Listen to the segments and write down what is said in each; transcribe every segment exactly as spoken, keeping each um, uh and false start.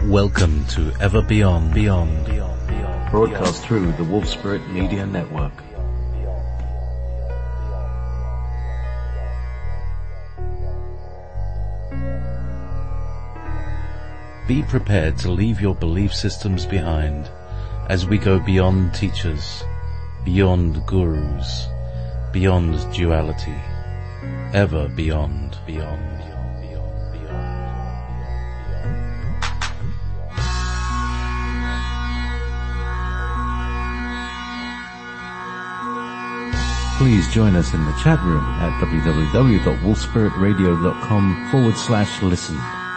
Welcome to Ever Beyond, Beyond, Beyond, Beyond, broadcast through the Wolf Spirit Media Network. Be prepared to leave your belief systems behind as we go beyond teachers, beyond gurus, beyond duality, ever beyond, beyond. Please join us in the chat room at www.wolfspiritradio.com forward slash listen.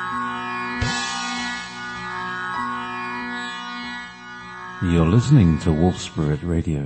You're listening to Wolf Spirit Radio.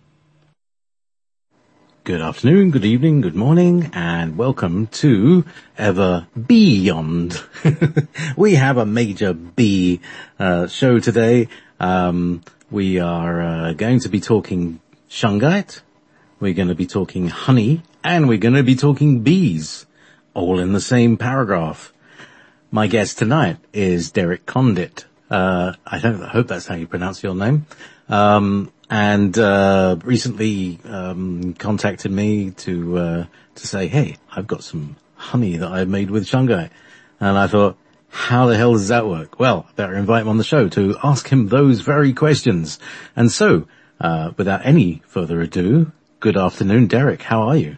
Good afternoon, good evening, good morning, and welcome to Ever Beyond. We have a major B uh, show today. Um, we are uh, going to be talking shungite. We're going to be talking honey, and we're going to be talking bees, all in the same paragraph. My guest tonight is Derek Condit. Uh, I don't I hope that's how you pronounce your name. Um, and uh, recently um, contacted me to uh, to say, hey, I've got some honey that I've made with shungite. And I thought, how the hell does that work? Well, I better invite him on the show to ask him those very questions. And so, uh, without any further ado, good afternoon, Derek. How are you?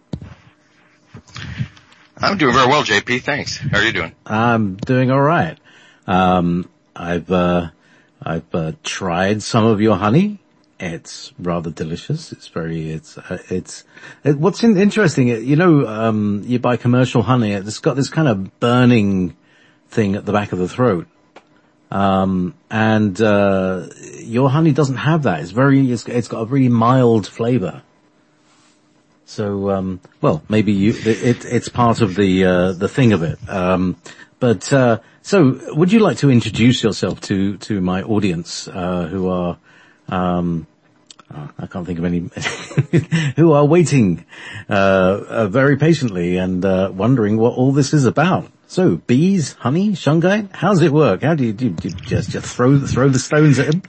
I'm doing very well, J P. Thanks. How are you doing? I'm doing all right. Um, I've uh, I've uh, tried some of your honey. It's rather delicious. It's very it's uh, it's it, what's in, interesting. You know, um, you buy commercial honey. It's got this kind of burning thing at the back of the throat. Um, and uh, your honey doesn't have that. It's very it's, it's got a really mild flavor. So, um, well, maybe you, it, it's part of the, uh, the thing of it. Um, but, uh, so would you like to introduce yourself to, to my audience, uh, who are, um, oh, I can't think of any, who are waiting, uh, uh, very patiently and, uh, wondering what all this is about. So, bees, honey, shungite, how does it work? How do you, do you, do you just, just throw, throw the stones at him?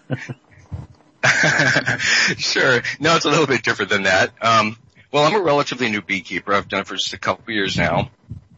Sure. No, it's a little bit different than that. Um, Well, I'm a relatively new beekeeper. I've done it for just a couple of years now.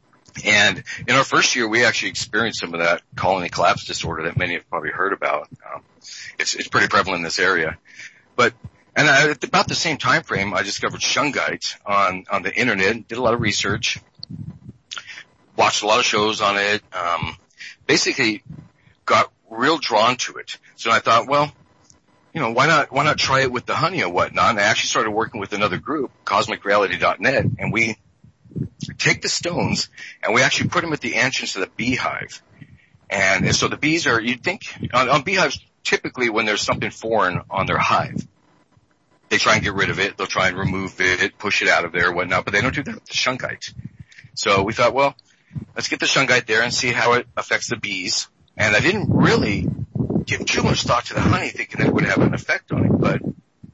And in our first year, we actually experienced some of that colony collapse disorder that many have probably heard about. Um, it's, it's pretty prevalent in this area. But, and I, at about the same time frame, I discovered shungite on, on the internet, did a lot of research, watched a lot of shows on it, um, basically got real drawn to it. So I thought, well, you know, why not, why not try it with the honey and whatnot? And I actually started working with another group, cosmic reality dot net, and we take the stones and we actually put them at the entrance of the beehive. And, and so the bees are, you'd think, on, on beehives, typically when there's something foreign on their hive, they try and get rid of it, they'll try and remove it, push it out of there and whatnot, but they don't do that with the shungite. So we thought, well, let's get the shungite there and see how it affects the bees. And I didn't really give too much thought to the honey, thinking it would have an effect on it. But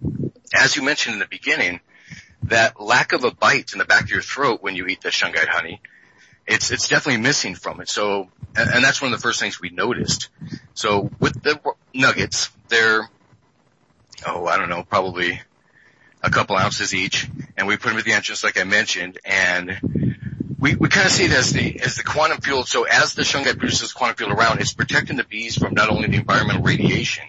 as you mentioned in the beginning, that lack of a bite in the back of your throat when you eat the shungite honey, it's it's definitely missing from it. So, and, and that's one of the first things we noticed. So with the nuggets, they're, oh, I don't know, probably a couple ounces each, and we put them at the entrance, like I mentioned, and We, we kind of see it as the, as the quantum field. So as the shungite produces quantum field around, it's protecting the bees from not only the environmental radiation,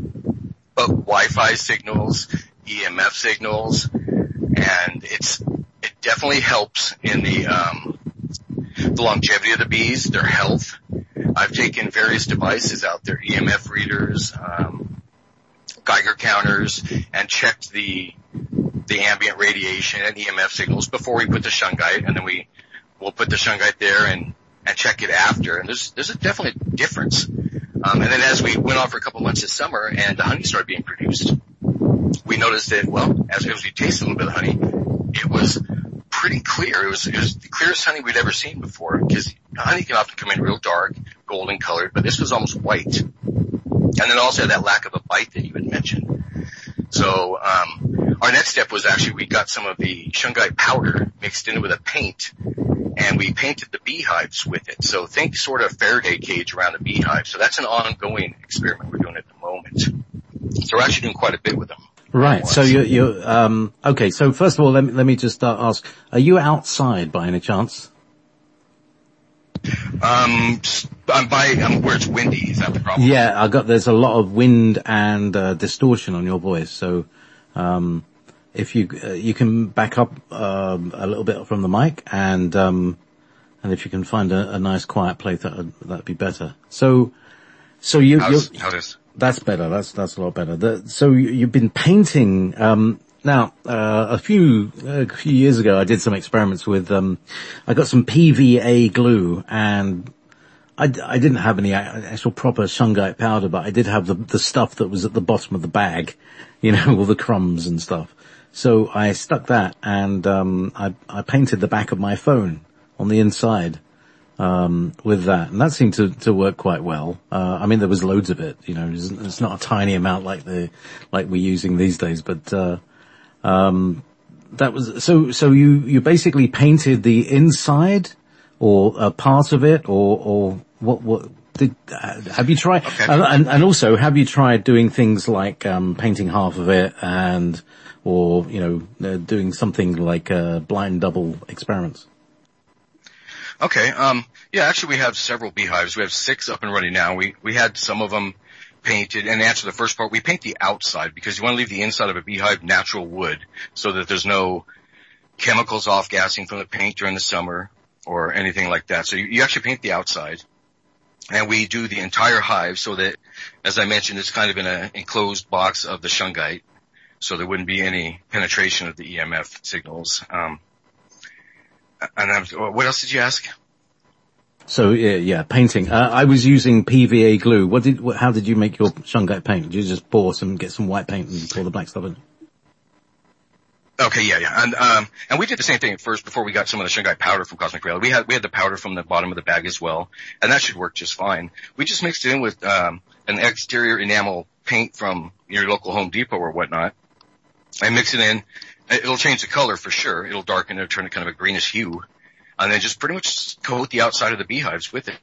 but Wi-Fi signals, E M F signals, and it's, it definitely helps in the, um, the longevity of the bees, their health. I've taken various devices out there, E M F readers, um, Geiger counters, and checked the, the ambient radiation and E M F signals before we put the shungite, and then we, we'll put the shungite there and, and check it after. And there's, there's a definite difference. Um, and then as we went on for a couple of months this summer and the honey started being produced, we noticed that, well, as, as we tasted a little bit of honey, it was pretty clear. It was, it was the clearest honey we'd ever seen before, because honey can often come in real dark, golden colored, but this was almost white. And then also that lack of a bite that you had mentioned. So, um, our next step was actually we got some of the shungite powder mixed in with a paint, and we painted the beehives with it. So think sort of Faraday cage around the beehive. So that's an ongoing experiment we're doing at the moment. So we're actually doing quite a bit with them. Right. So you you um okay. So first of all, let me let me just uh, ask: are you outside by any chance? Um, I'm by um, where it's windy. Is that the problem? Yeah, I got. There's a lot of wind and uh, distortion on your voice. So, um, if you uh, you can back up um, a little bit from the mic, and um, and if you can find a, a nice quiet place, that that'd be better. So, so you. How's, how does? That's better. That's that's a lot better. The, so you, you've been painting. Um, now, uh, a few a few years ago, I did some experiments with. Um, I got some P V A glue, and I, I didn't have any actual proper shungite powder, but I did have the the stuff that was at the bottom of the bag, you know, all the crumbs and stuff. So I stuck that, and um, I I painted the back of my phone on the inside. Um, with that, and that seemed to, to work quite well. Uh, I mean, there was loads of it, you know, it's, it's not a tiny amount like the, like we're using these days, but, uh, um, that was, so, so you, you basically painted the inside or a part of it or, or what, what did, uh, have you tried, okay. and, and also have you tried doing things like, um, painting half of it and, or, you know, uh, doing something like, uh, blind double experiments? Okay. Um, yeah, actually we have several beehives. We have six up and running now. We, we had some of them painted. And to answer the first part, we paint the outside because you want to leave the inside of a beehive natural wood so that there's no chemicals off gassing from the paint during the summer or anything like that. So you, you actually paint the outside, and we do the entire hive so that, as I mentioned, it's kind of in an enclosed box of the shungite, so there wouldn't be any penetration of the E M F signals. Um, And I'm, what else did you ask? So yeah, yeah painting. Uh, I was using P V A glue. What did? What, how did you make your shungite paint? Did you just pour some, get some white paint and pour the black stuff in? Okay, yeah, yeah, and um, and we did the same thing at first before we got some of the shungite powder from Cosmic Rail. We had we had the powder from the bottom of the bag as well, and that should work just fine. We just mixed it in with um an exterior enamel paint from your local Home Depot or whatnot, and mix it in. It'll change the color for sure. It'll darken it, turn it kind of a greenish hue, and then just pretty much coat the outside of the beehives with it.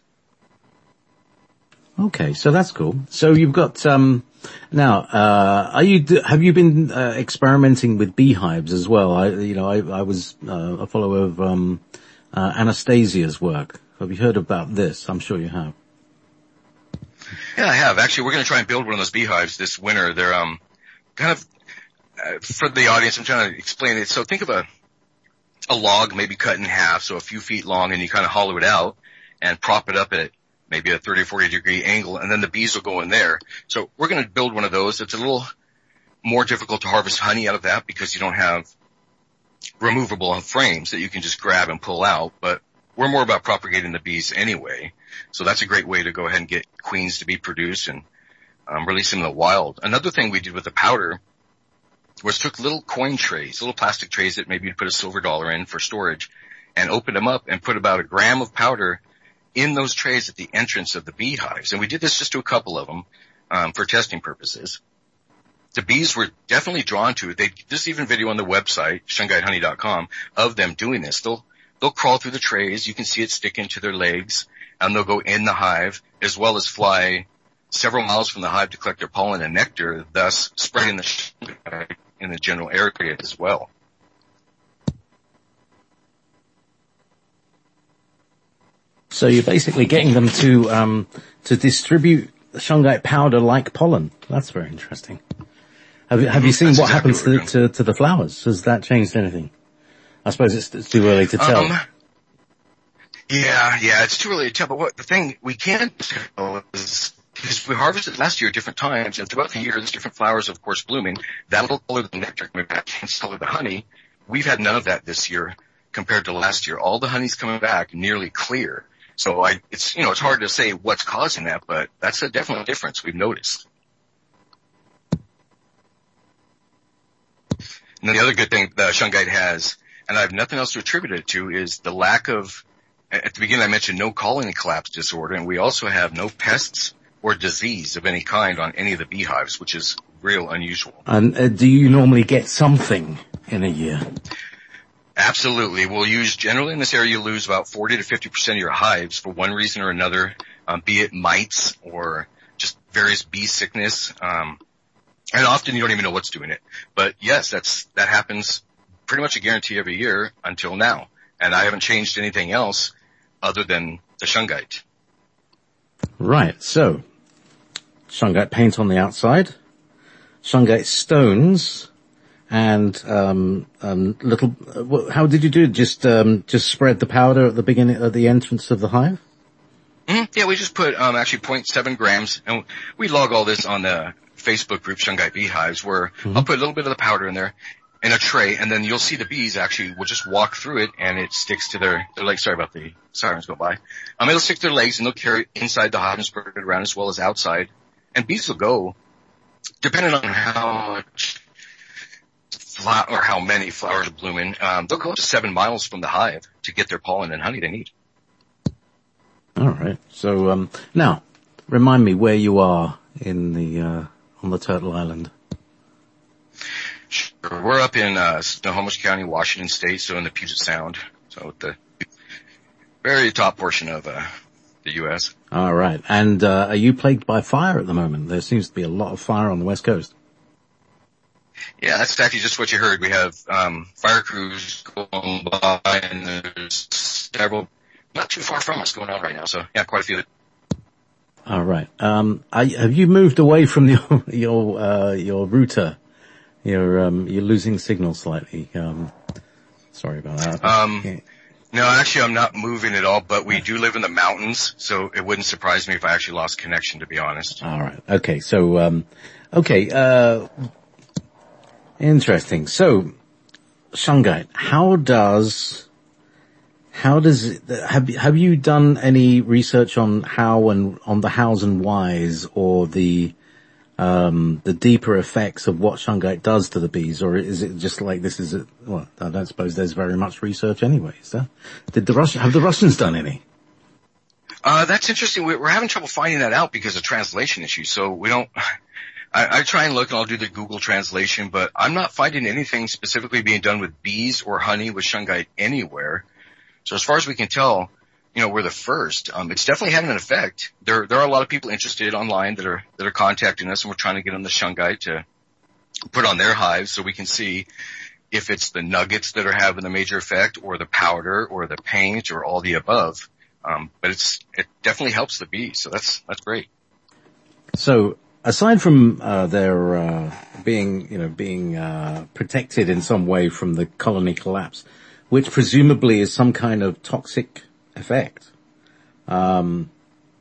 Okay, so that's cool. So you've got um now. Uh, are you? Have you been uh, experimenting with beehives as well? I, you know, I, I was uh, a follower of um uh, Anastasia's work. Have you heard about this? I'm sure you have. Yeah, I have. Actually, we're going to try and build one of those beehives this winter. They're um kind of. Uh, for the audience, I'm trying to explain it. So think of a, a log maybe cut in half, so a few feet long, and you kind of hollow it out and prop it up at maybe a thirty or forty degree angle, and then the bees will go in there. So we're going to build one of those. It's a little more difficult to harvest honey out of that because you don't have removable frames that you can just grab and pull out, but we're more about propagating the bees anyway. So that's a great way to go ahead and get queens to be produced and um, release them in the wild. Another thing we did with the powder was took little coin trays, little plastic trays that maybe you'd put a silver dollar in for storage, and opened them up and put about a gram of powder in those trays at the entrance of the beehives. And we did this just to a couple of them um, for testing purposes. The bees were definitely drawn to it. They, there's even video on the website, shungite honey dot com, of them doing this. They'll, they'll crawl through the trays. You can see it sticking to their legs, and they'll go in the hive as well as fly several miles from the hive to collect their pollen and nectar, thus spreading the shungite in the general area as well. So you're basically getting them to um to distribute shungite powder like pollen. That's very interesting. Have you have you seen That's what exactly happens what to, to to the flowers? Has that changed anything? I suppose it's, it's too early to tell. Um, yeah, yeah, it's too early to tell. But what the thing we can tell is, because we harvested last year at different times, and throughout the year there's different flowers, of course, blooming. That'll color the nectar coming back and color the honey. We've had none of that this year compared to last year. All the honey's coming back nearly clear. So I, it's, you know, it's hard to say what's causing that, but that's a definite difference we've noticed. And then the other good thing the shungite has, and I have nothing else to attribute it to, is the lack of, at the beginning I mentioned no colony collapse disorder, and we also have no pests or disease of any kind on any of the beehives, which is real unusual. And uh, do you normally get something in a year? Absolutely. We'll use, generally in this area, you lose about forty to fifty percent of your hives for one reason or another, um, be it mites or just various bee sickness. Um, and often you don't even know what's doing it. But yes, that's, that happens pretty much a guarantee every year until now. And I haven't changed anything else other than the shungite. Right. So, shungite paint on the outside, shungite stones, and um, um little. Uh, how did you do it? Just um, just spread the powder at the beginning, at the entrance of the hive. Mm-hmm. Yeah, we just put um actually zero point seven grams, and we log all this on the Facebook group Shungite Beehives, where mm-hmm. I'll put a little bit of the powder in there in a tray, and then you'll see the bees actually will just walk through it, and it sticks to their their legs. Sorry about the sirens go by. Um, it'll stick to their legs, and they'll carry it inside the hive and spread it around as well as outside. And bees will go, depending on how much flower or how many flowers are blooming, um, they'll go up to seven miles from the hive to get their pollen and honey they need. All right. So um, now, remind me where you are in the uh, on the Turtle Island. Sure. We're up in uh, Snohomish County, Washington State, so in the Puget Sound, so at the very top portion of uh, the U S. All right. And uh, are you plagued by fire at the moment? There seems to be a lot of fire on the West Coast. Yeah, that's actually just what you heard. We have um, fire crews going by, and there's several not too far from us going on right now. So yeah, quite a few. All right. Um, I, have you moved away from your your uh, your router? You're um, you're losing signal slightly. Um, sorry about that. Um, yeah. No, actually, I'm not moving at all. But we do live in the mountains, so it wouldn't surprise me if I actually lost connection. To be honest. All right. Okay. So um, okay. Uh, interesting. So shungite. How does How does it, have have you done any research on how and on the hows and whys, or the um the deeper effects of what shungite does to the bees, or is it just like this is a, well, I don't suppose there's very much research anyway, is there? Did the Russian have the Russians done any? Uh that's interesting. We're having trouble finding that out because of translation issues. So we don't. I, I try and look, and I'll do the Google translation, but I'm not finding anything specifically being done with bees or honey with shungite anywhere. So as far as we can tell, you know, we're the first. Um, it's definitely having an effect. There, there are a lot of people interested online that are, that are contacting us, and we're trying to get them the shungite to put on their hives so we can see if it's the nuggets that are having the major effect, or the powder, or the paint, or all the above. Um, but it's, it definitely helps the bees. So that's, that's great. So aside from, uh, their, uh, being, you know, being, uh, protected in some way from the colony collapse, which presumably is some kind of toxic effect. Um,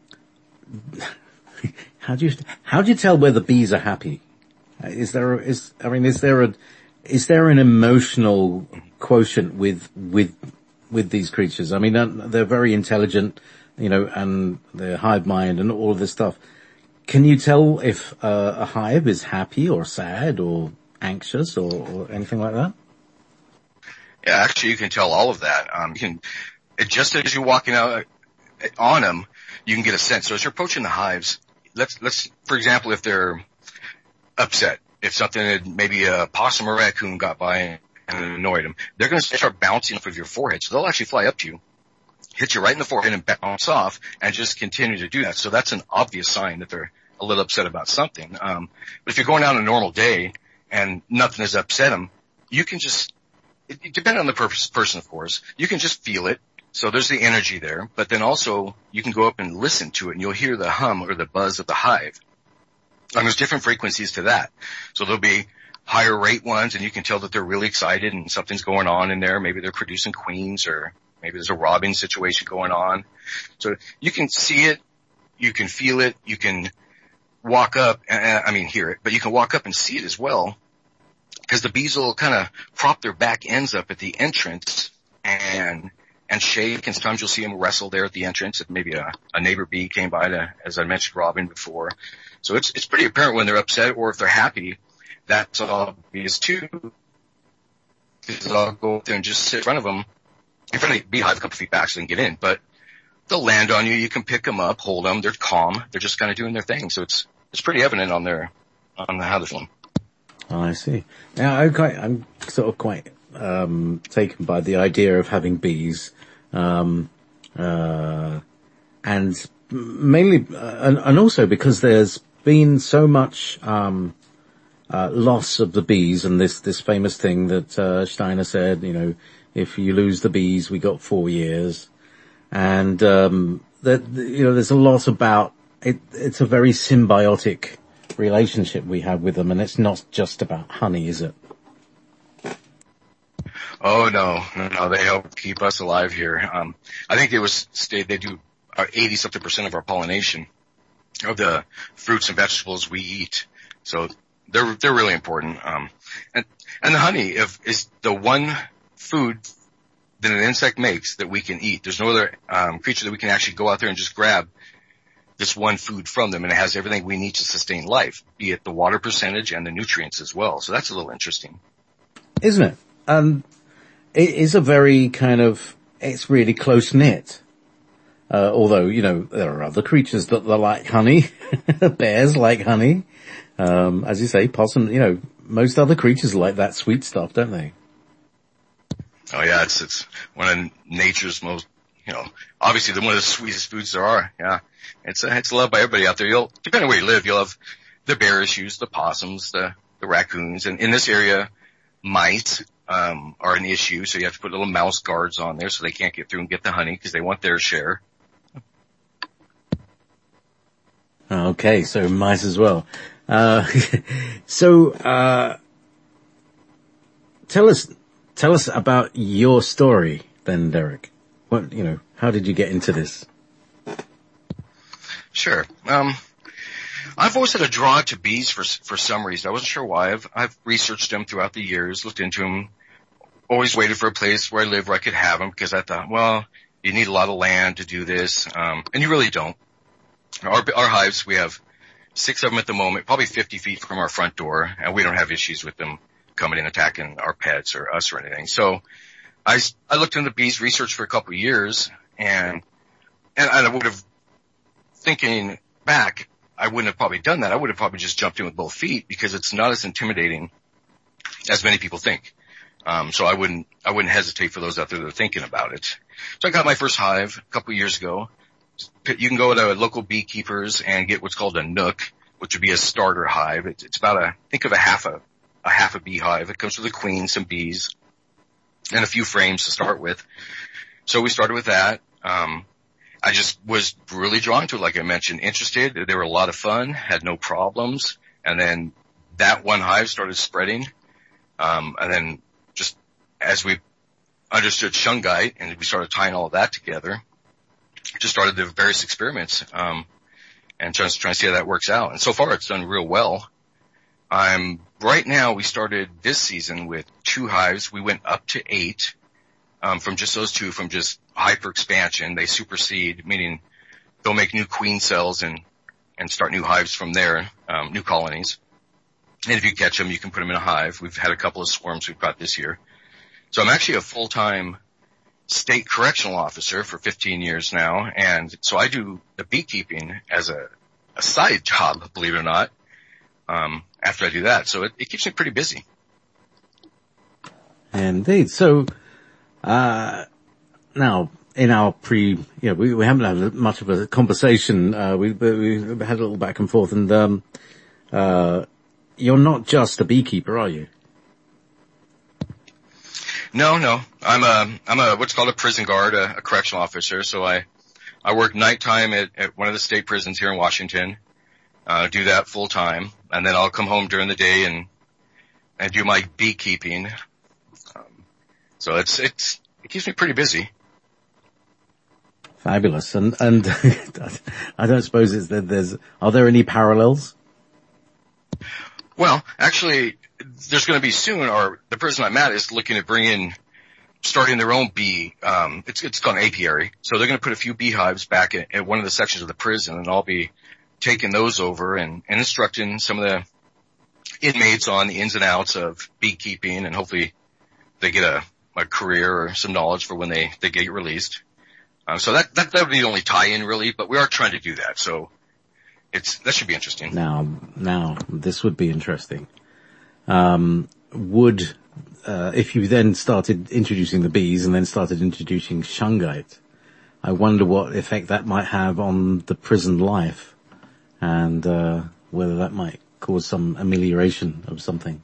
how do you, how do you tell whether bees are happy? Is there, is, I mean, is there a, is there an emotional quotient with, with, with these creatures? I mean, they're very intelligent, you know, and their hive mind and all of this stuff. Can you tell if uh, a hive is happy or sad or anxious or, or anything like that? Yeah, actually, you can tell all of that. Um, you can, it, just as you're walking out on them, you can get a sense. So as you're approaching the hives, let's, let's, for example, if they're upset, if something, maybe a possum or raccoon got by and annoyed them, they're going to start bouncing off of your forehead. So they'll actually fly up to you, hit you right in the forehead and bounce off, and just continue to do that. So that's an obvious sign that they're a little upset about something. Um, but if you're going out on a normal day and nothing has upset them, you can just, it, it depending on the purpose, person, of course, you can just feel it. So there's the energy there, but then also you can go up and listen to it, and you'll hear the hum or the buzz of the hive. And there's different frequencies to that. So there'll be higher rate ones, and you can tell that they're really excited and something's going on in there. Maybe they're producing queens, or maybe there's a robbing situation going on. So you can see it, you can feel it, you can walk up, and, I mean hear it, but you can walk up and see it as well, because the bees will kind of prop their back ends up at the entrance and and shake, and sometimes you'll see them wrestle there at the entrance. Maybe a, a neighbor bee came by to, as I mentioned, robbing before. So it's it's pretty apparent when they're upset or if they're happy. That's obvious too. Because I'll go up there and just sit in front of them, in front of the beehive a couple feet back so they can get in. But they'll land on you. You can pick them up, hold them. They're calm. They're just kind of doing their thing. So it's it's pretty evident on their on how they're feeling. Oh, I see. Now, I'm quite, I'm sort of quite um, taken by the idea of having bees, um, uh, and mainly, uh, and, and also because there's been so much um, uh, loss of the bees, and this this famous thing that uh, Steiner said, you know, if you lose the bees, we got four years, and um, that you know, there's a lot about it. It's a very symbiotic relationship we have with them, and it's not just about honey, is it? Oh no, no, no! They help keep us alive here. Um, I think it was they do eighty something percent of our pollination of the fruits and vegetables we eat. So they're they're really important. Um, and and the honey if, is the one food that an insect makes that we can eat. There's no other um, creature that we can actually go out there and just grab this one food from them, and it has everything we need to sustain life, be it the water percentage and the nutrients as well. So that's a little interesting, isn't it? Um, it is a very kind of it's really close knit. Uh, although, you know, there are other creatures that, that like honey. Bears like honey. Um, as you say, possum, you know, most other creatures like that sweet stuff, don't they? Oh yeah, it's, it's one of nature's most, you know, obviously the one of the sweetest foods there are. Yeah. It's, uh, it's loved by everybody out there. You'll, depending on where you live, you'll have the bear issues, the possums, the, the raccoons. And in this area, mice, um, are an issue. So you have to put little mouse guards on there so they can't get through and get the honey because they want their share. Okay, so mice as well. Uh, so, uh, tell us, tell us about your story then, Derek. What, you know, how did you get into this? Sure. Um, I've always had a draw to bees for, for some reason. I wasn't sure why. I've, I've researched them throughout the years, looked into them, always waited for a place where I live where I could have them because I thought, well, you need a lot of land to do this. Um, and you really don't. Our, our hives, we have six of them at the moment, probably fifty feet from our front door, and we don't have issues with them coming and attacking our pets or us or anything. So I, I looked into bees research for a couple of years, and, and I would have, thinking back, I wouldn't have probably done that. I would have probably just jumped in with both feet because it's not as intimidating as many people think. Um, so I wouldn't, I wouldn't hesitate for those out there that are thinking about it. So I got my first hive a couple of years ago. You can go to local beekeepers and get what's called a nook, which would be a starter hive. It's, it's about a, think of a half a, a half a beehive. It comes with a queen, some bees, and a few frames to start with. So we started with that. Um, I just was really drawn to it, like I mentioned, interested. They were a lot of fun, had no problems. And then that one hive started spreading. Um, and then just as we understood shungite and we started tying all of that together, just started the various experiments, um, and trying, trying to see how that works out. And so far it's done real well. I'm right now we started this season with two hives. We went up to eight, um, from just those two, from just hyper expansion. They supersede, meaning they'll make new queen cells and, and start new hives from there, um, new colonies. And if you catch them, you can put them in a hive. We've had a couple of swarms we've got this year. So I'm actually a full-time state correctional officer for fifteen years now, and so I do the beekeeping as a, a side job, believe it or not, um, after I do that. So it, it keeps me pretty busy. Indeed. So, uh, now, in our pre, you know, we, we haven't had much of a conversation, uh, we, we had a little back and forth, and, um, uh, you're not just a beekeeper, are you? No, no. I'm a, I'm a, what's called a prison guard, a, a correctional officer. So I, I work nighttime at, at one of the state prisons here in Washington, uh, do that full time. And then I'll come home during the day and, and do my beekeeping. Um, so it's, it's, it keeps me pretty busy. Fabulous. And, and I don't suppose it's that there's, are there any parallels? Well, actually, there's going to be soon, or the prison I'm at is looking at bringing, starting their own bee, um, it's, it's called an apiary. So they're going to put a few beehives back at, at one of the sections of the prison, and I'll be taking those over and, and instructing some of the inmates on the ins and outs of beekeeping, and hopefully they get a, a career or some knowledge for when they, they get released. Um, so that, that, that would be the only tie-in really, but we are trying to do that. So it's, that should be interesting. Now, now, this would be interesting. Um, would, uh, if you then started introducing the bees and then started introducing shungite, I wonder what effect that might have on the prison life, and uh, whether that might cause some amelioration of something.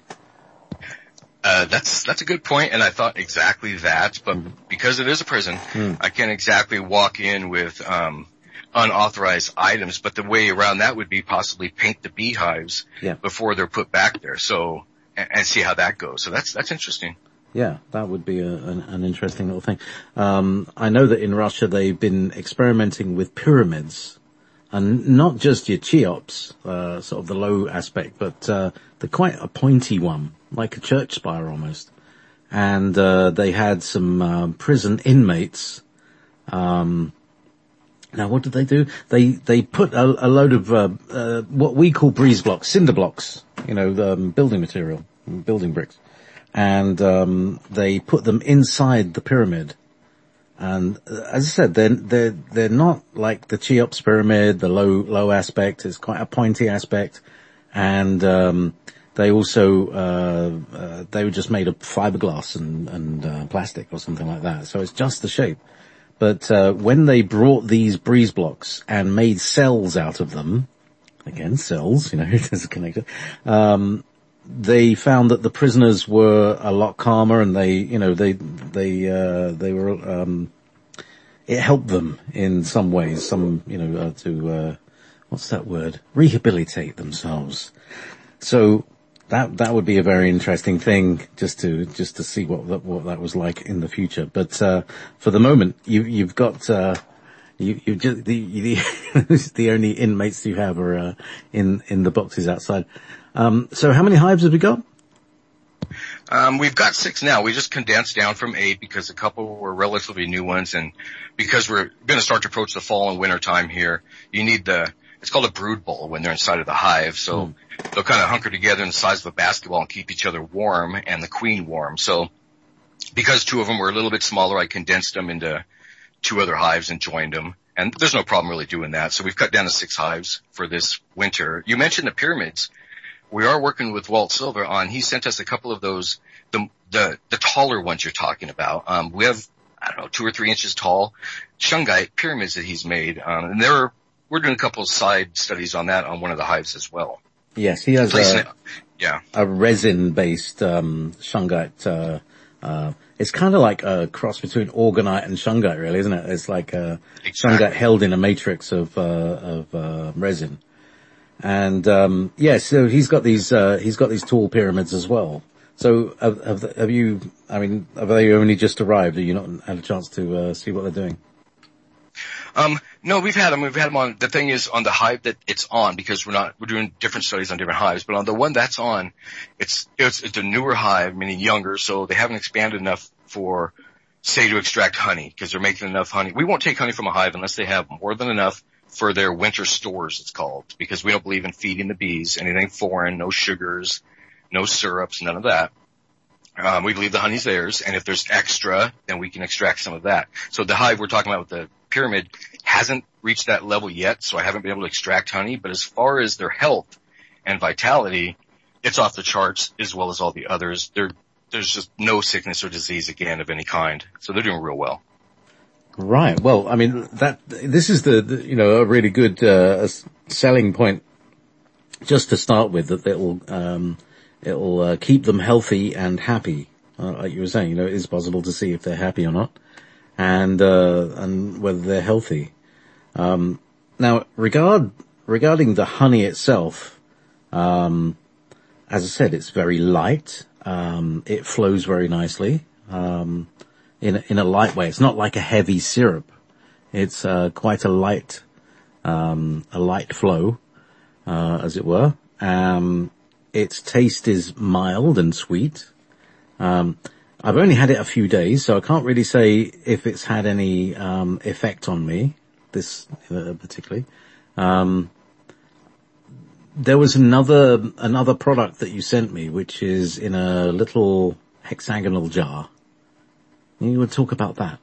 Uh, that's, that's a good point, and I thought exactly that, but mm. because it is a prison, mm. I can't exactly walk in with, um, unauthorized items, but the way around that would be possibly paint the beehives yeah. before they're put back there, so, and, and see how that goes. So that's, that's interesting. Yeah, that would be a, an, an interesting little thing. Um, I know that in Russia they've been experimenting with pyramids, and not just your Cheops, uh, sort of the low aspect, but, uh, the quite a pointy one, like a church spire almost. And, uh, they had some, uh, prison inmates, um, now what did they do? They, they put a, a load of, uh, uh, what we call breeze blocks, cinder blocks, you know, the um, building material, building bricks. And, um, they put them inside the pyramid. And as I said, they're, they're, they're not like the Cheops pyramid, the low, low aspect. It's quite a pointy aspect. And, um, they also, uh, uh, they were just made of fiberglass and, and, uh, plastic or something like that. So it's just the shape. But, uh, when they brought these breeze blocks and made cells out of them, again, cells, you know, there's a connector, um, they found that the prisoners were a lot calmer, and they, you know, they, they, uh, they were, um, it helped them in some ways, some, you know, uh, to, uh, what's that word? Rehabilitate themselves. So that, that would be a very interesting thing just to, just to see what that, what that was like in the future. But, uh, for the moment, you, you've got, uh, you, you just, the, the, the only inmates you have are, uh, in, in the boxes outside. Um, so how many hives have we got? Um, we've got six now. We just condensed down from eight because a couple were relatively new ones, and because we're going to start to approach the fall and winter time here, you need the, it's called a brood bowl when they're inside of the hive. So mm. they'll kind of hunker together in the size of a basketball and keep each other warm and the queen warm. So because two of them were a little bit smaller, I condensed them into two other hives and joined them. And there's no problem really doing that. So we've cut down to six hives for this winter. You mentioned the pyramids. We are working with Walt Silver on, he sent us a couple of those, the, the, the taller ones you're talking about. Um, we have, I don't know, two or three inches tall shungite pyramids that he's made. Um, and they're, we're doing a couple of side studies on that on one of the hives as well. Yes, he has a, yeah. a resin-based, um, shungite, uh, uh, it's kind of like a cross between orgonite and shungite, really, isn't it? It's like a exactly. shungite held in a matrix of, uh, of, uh, resin. And, um, yeah, so he's got these, uh, he's got these tall pyramids as well. So have, have, have you, I mean, have they only just arrived? Have you not had a chance to, uh, see what they're doing? Um, no, we've had them, we've had them on, the thing is on the hive that it's on, because we're not, we're doing different studies on different hives, but on the one that's on, it's, it's, it's a newer hive, meaning younger, so they haven't expanded enough for, say, to extract honey, because they're making enough honey. We won't take honey from a hive unless they have more than enough for their winter stores, it's called, because we don't believe in feeding the bees anything foreign, no sugars, no syrups, none of that. Um, we believe the honey's theirs, and if there's extra, then we can extract some of that. So the hive we're talking about with the pyramid hasn't reached that level yet, so I haven't been able to extract honey, but as far as their health and vitality, it's off the charts, as well as all the others. There, there's just no sickness or disease again of any kind, so they're doing real well. Right. Well, I mean, that, this is the, the you know, a really good, uh, selling point just to start with, that it'll, um, it'll, uh, keep them healthy and happy. Uh, like you were saying, you know, it is possible to see if they're happy or not, and, uh, and whether they're healthy. Um, now regard, regarding the honey itself, um, as I said, it's very light. Um, it flows very nicely. Um, in a, in a light way. It's not like a heavy syrup. It's, uh, quite a light, um, a light flow, uh, as it were. Um, its taste is mild and sweet. Um, I've only had it a few days, so I can't really say if it's had any, um, effect on me, this, uh, particularly. Um, there was another, another product that you sent me, which is in a little hexagonal jar. You would talk about that.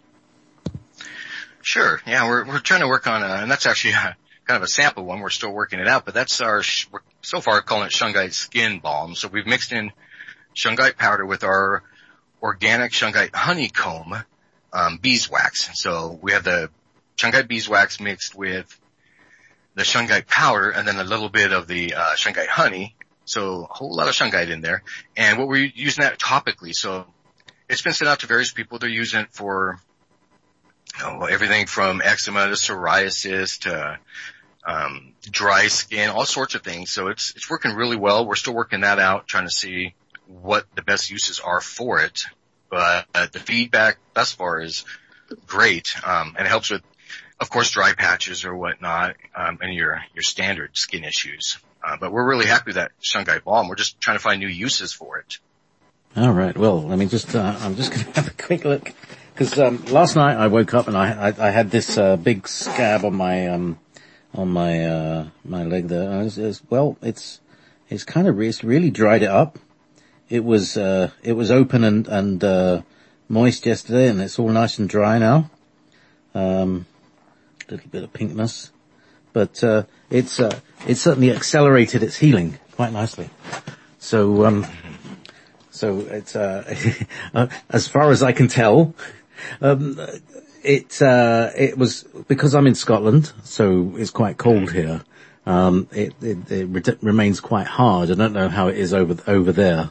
Sure. Yeah, we're we're trying to work on a, and that's actually a, kind of a sample one. We're still working it out, but that's our, we're so far calling it shungite skin balm. So we've mixed in shungite powder with our organic shungite honeycomb um, beeswax. So we have the shungite beeswax mixed with the shungite powder and then a little bit of the uh, shungite honey. So a whole lot of shungite in there. And what we're using that topically. So it's been sent out to various people. They're using it for you know, everything from eczema to psoriasis to um dry skin, all sorts of things. So it's it's working really well. We're still working that out, trying to see what the best uses are for it. But uh, the feedback thus far is great, um, and it helps with, of course, dry patches or whatnot, um, and your your standard skin issues. Uh, but we're really happy with that shungite balm. We're just trying to find new uses for it. All right. Well, let me just, uh, I'm just going to have a quick look. Because um, last night I woke up and I, I, I had this uh, big scab on my um, on my uh, my leg there. And I was, it was, well, it's it's kind of it's really dried it up. It was uh, it was open and and uh, moist yesterday, and it's all nice and dry now. Um, a little bit of pinkness, but uh, it's uh, it's certainly accelerated its healing quite nicely. So um, so it's uh, uh, as far as I can tell. Um, it, uh, it was, because I'm in Scotland, so it's quite cold here, um, it, it, it re- remains quite hard. I don't know how it is over, over there.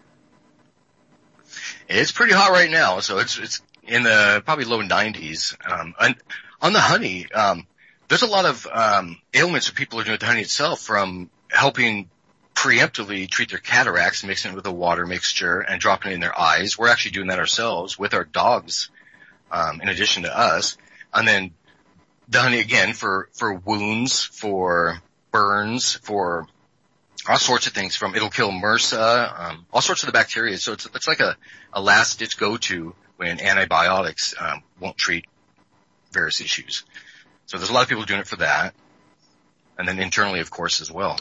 It's pretty hot right now, so it's, it's in the probably low nineties. Um, and on the honey, um, there's a lot of, um, ailments that people are doing with the honey itself, from helping preemptively treat their cataracts, mixing it with a water mixture and dropping it in their eyes. We're actually doing that ourselves with our dogs. Um, in addition to us, and then the honey again for, for wounds, for burns, for all sorts of things. From it'll kill MRSA, um, all sorts of the bacteria. So it's it's like a, a last ditch go to when antibiotics um, won't treat various issues. So there's a lot of people doing it for that, and then internally, of course, as well.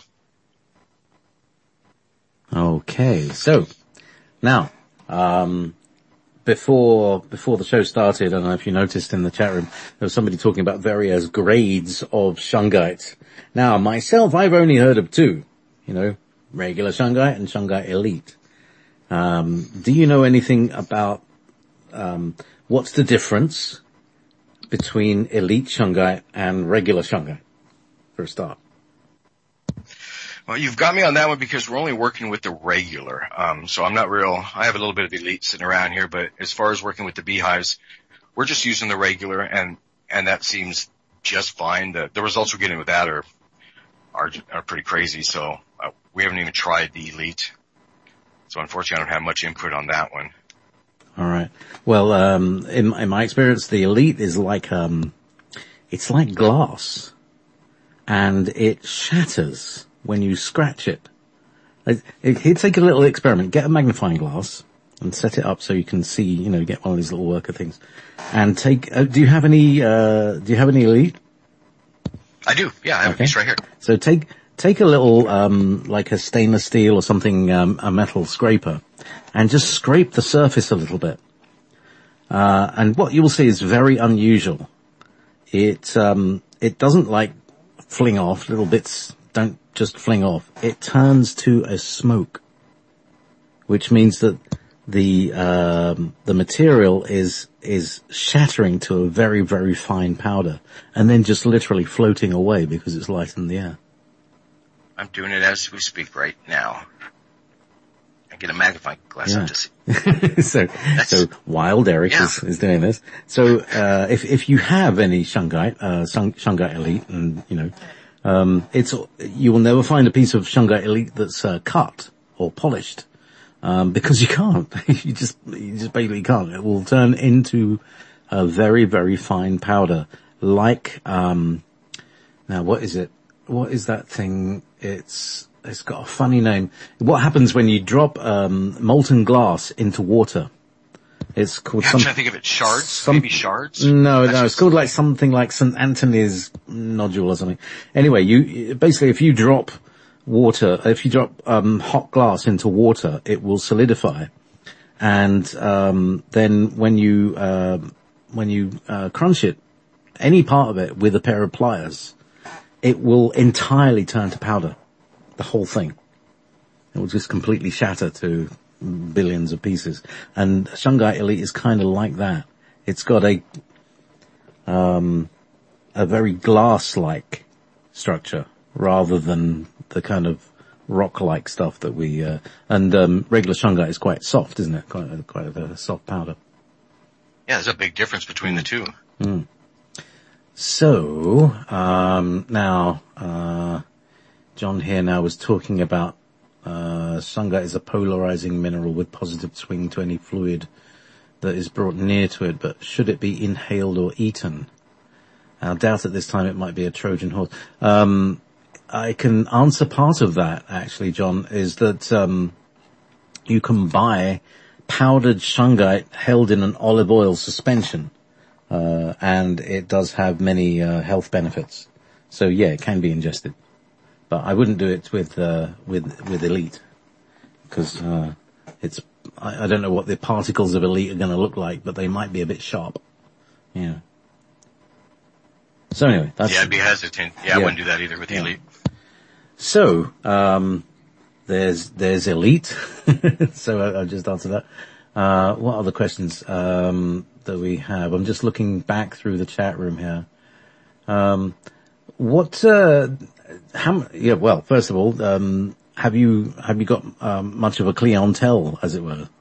Okay, so now. Um, Before, before the show started, I don't know if you noticed in the chat room, there was somebody talking about various grades of shungite. Now, myself, I've only heard of two, you know, regular shungite and shungite elite. Um, do you know anything about, um, what's the difference between elite shungite and regular shungite, for a start? Well, you've got me on that one because we're only working with the regular. Um, so I'm not real, I have a little bit of elite sitting around here, but as far as working with the beehives, we're just using the regular, and, and that seems just fine. The, the results we're getting with that are, are, are pretty crazy. So uh, we haven't even tried the elite. So unfortunately I don't have much input on that one. All right. Well, um, in, in my experience, the elite is like, um, it's like glass, and it shatters when you scratch it. Here, take a little experiment. Get a magnifying glass and set it up so you can see, you know, get one of these little worker things. And take, uh, do you have any, uh, do you have any elite? I do. Yeah, I have okay. a piece right here. So take, take a little, um, like a stainless steel or something, um, a metal scraper, and just scrape the surface a little bit. Uh, and what you will see is very unusual. It, um, it doesn't like fling off, little bits don't just fling off. It turns to a smoke, which means that the um the material is is shattering to a very, very fine powder, and then just literally floating away because it's light in the air. I'm doing it as we speak right now. I get a magnifying glass yeah. up to see. so, That's, so Wild Eric yeah. is, is doing this. So, uh, if, if you have any shungite, uh, shungite elite, and, you know, Um, it's, you will never find a piece of shungite elite that's, uh, cut or polished, um, because you can't. you just, you just basically can't. It will turn into a very, very fine powder, like, um, now what is it? What is that thing? It's, it's got a funny name. What happens when you drop, um, molten glass into water? It's called yeah, some, I'm trying to think of it. Shards? Some, Maybe shards? No, That's no, it's called like something like Saint Anthony's nodule or something. Anyway, you, basically if you drop water, if you drop, um, hot glass into water, it will solidify. And, um, then when you, uh, when you, uh, crunch it, any part of it with a pair of pliers, it will entirely turn to powder. The whole thing. It will just completely shatter to, billions of pieces. And Shungite Elite is kind of like that. It's got a, um, a very glass-like structure rather than the kind of rock-like stuff that we, uh, and, um, regular Shungite is quite soft, isn't it? Quite, a, quite a soft powder. Yeah, there's a big difference between the two. Mm. So, um, now, uh, John here now was talking about, uh, Shungite is a polarizing mineral with positive swing to any fluid that is brought near to it, but should it be inhaled or eaten? I doubt at this time it might be a Trojan horse. Um, I can answer part of that, actually, John, is that, um, you can buy powdered Shungite held in an olive oil suspension. Uh, and it does have many, uh, health benefits. So yeah, it can be ingested. But I wouldn't do it with, uh, with, with Elite. Because, uh, it's, I, I don't know what the particles of Elite are gonna look like, but they might be a bit sharp. Yeah. So anyway, that's... Yeah, I'd be hesitant. Yeah, yeah. I wouldn't do that either with the yeah. Elite. So, um, there's, there's Elite. So I, I'll just answer that. Uh, what other questions, um, that we have? I'm just looking back through the chat room here. Um, what, uh, how, yeah, well, first of all, um, have you, have you got, um, much of a clientele, as it were?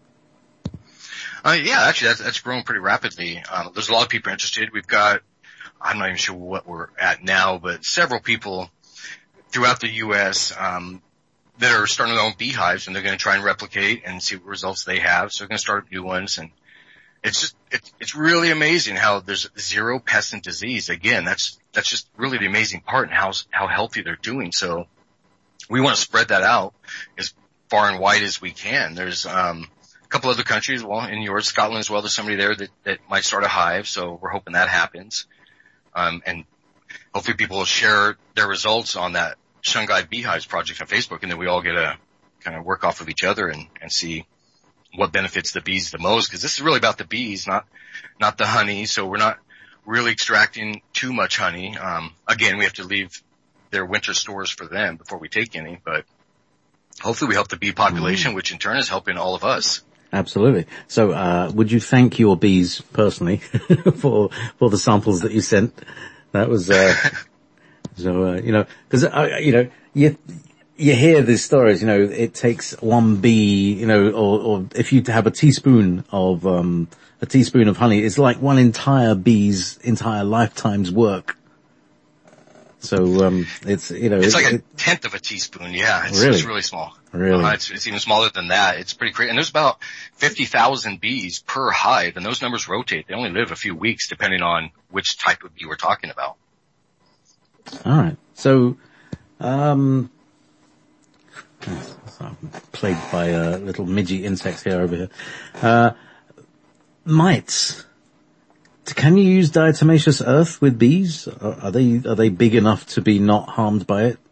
Uh, yeah, actually that's, that's grown pretty rapidly. Um, there's a lot of people interested. We've got, I'm not even sure what we're at now, but several people throughout the U S, um, that are starting their own beehives, and they're going to try and replicate and see what results they have. So they're going to start new ones, and it's just, it's, it's really amazing how there's zero pest and disease. Again, that's, that's just really the amazing part, and how, how healthy they're doing. So we want to spread that out as far and wide as we can. There's, um, a couple other countries, well, in yours, Scotland as well, there's somebody there that, that might start a hive. So we're hoping that happens. Um, and hopefully people will share their results on that Shungite Beehives project on Facebook, and then we all get to kind of work off of each other and, and see what benefits the bees the most, because this is really about the bees, not not the honey. So we're not really extracting too much honey. Um, again, we have to leave their winter stores for them before we take any, but hopefully we help the bee population, mm. which in turn is helping all of us. Absolutely. So, uh, would you thank your bees personally for for the samples that you sent? That was. Uh, So, uh, you know, cause, uh, you know, you, you hear these stories, you know, it takes one bee, you know, or, or if you have a teaspoon of, um, a teaspoon of honey, it's like one entire bee's entire lifetime's work. So, um, it's, you know. It's it, like a it, tenth of a teaspoon, yeah. It's, really? It's really small. Really? Uh, it's, it's even smaller than that. It's pretty crazy. And there's about fifty thousand bees per hive, and those numbers rotate. They only live a few weeks depending on which type of bee we're talking about. All right. So, um, I'm plagued by uh, little midgy insects here over here. Uh, mites. Can you use diatomaceous earth with bees? Are they are they big enough to be not harmed by it?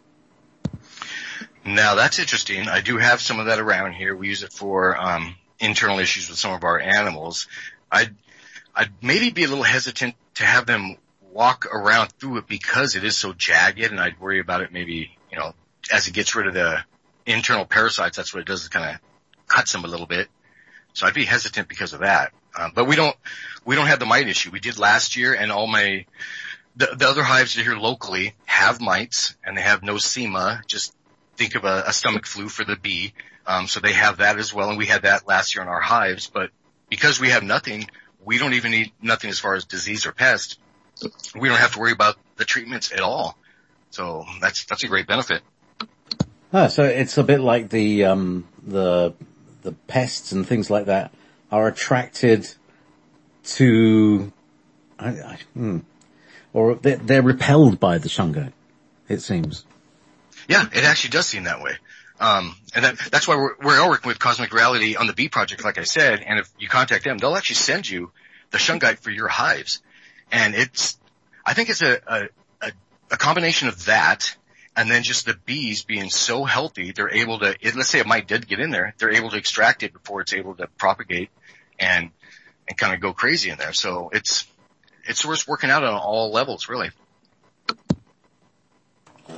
Now that's interesting. I do have some of that around here. We use it for um internal issues with some of our animals. I'd I'd maybe be a little hesitant to have them walk around through it because it is so jagged, and I'd worry about it maybe, you know, as it gets rid of the internal parasites, that's what it does, it kind of cuts them a little bit. So I'd be hesitant because of that. Um, but we don't, we don't have the mite issue. We did last year, and all my, the, the other hives that are here locally have mites, and they have nosema. Just think of a, a stomach flu for the bee. Um, so they have that as well, and we had that last year in our hives. But because we have nothing, we don't even need nothing as far as disease or pest. We don't have to worry about the treatments at all. So that's, that's a great benefit. Ah, so it's a bit like the, um, the, the pests and things like that are attracted to, I, I, hmm, or they're, they're repelled by the Shungite, it seems. Yeah, it actually does seem that way. Um, and that, that's why we're, we're all working with Cosmic Reality on the bee project, like I said, and if you contact them, they'll actually send you the Shungite for your hives. And it's, I think it's a, a, a, a combination of that, and then just the bees being so healthy, they're able to, it, let's say a mite did get in there, they're able to extract it before it's able to propagate and, and kind of go crazy in there. So it's, it's worth working out on all levels, really.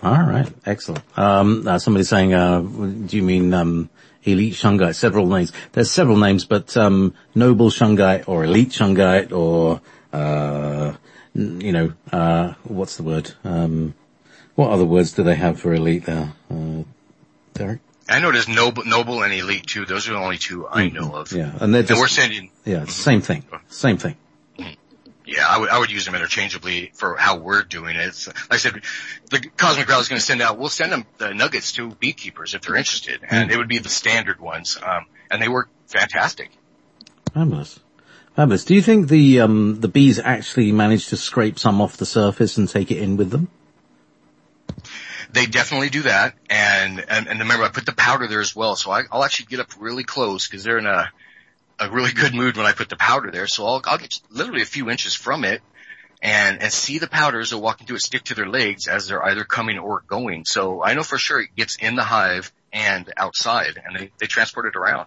All right. Excellent. Um, uh, somebody's saying, uh, do you mean, um, elite shungite? Several names. There's several names, but, um, noble shungite or elite shungite or, uh, you know, uh, what's the word? Um, what other words do they have for elite there? Uh, Derek? I know there's noble, noble and elite too. Those are the only two I mm-hmm. know of. Yeah. And they're just, and we're sending, yeah, mm-hmm. same thing. Same thing. Yeah, I would, I would use them interchangeably for how we're doing it. It's, like I said, the Cosmic Growl is going to send out, we'll send them the nuggets to beekeepers if they're interested. And mm. it would be the standard ones. Um, and they work fantastic. Fabulous. Fabulous. Do you think the, um, the bees actually manage to scrape some off the surface and take it in with them? They definitely do that. And, and, and remember, I put the powder there as well. So I, I'll actually get up really close because they're in a, a really good mood when I put the powder there. So I'll, I'll get literally a few inches from it and, and see the powder as they're walking through it stick to their legs as they're either coming or going. So I know for sure it gets in the hive and outside, and they, they transport it around.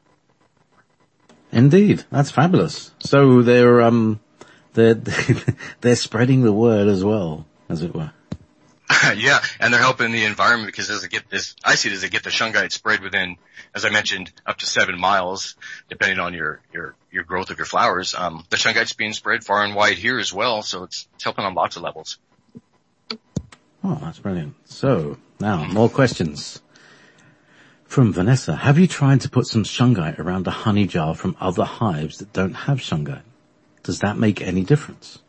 Indeed. That's fabulous. So they're, um, they're, they're spreading the word as well, as it were. Yeah, and they're helping the environment because as they get this, I see it as they get the shungite spread within, as I mentioned, up to seven miles, depending on your, your, your growth of your flowers. Um, the shungite's being spread far and wide here as well, so it's, it's helping on lots of levels. Oh, that's brilliant. So, now, more questions. From Vanessa, have you tried to put some shungite around a honey jar from other hives that don't have shungite? Does that make any difference?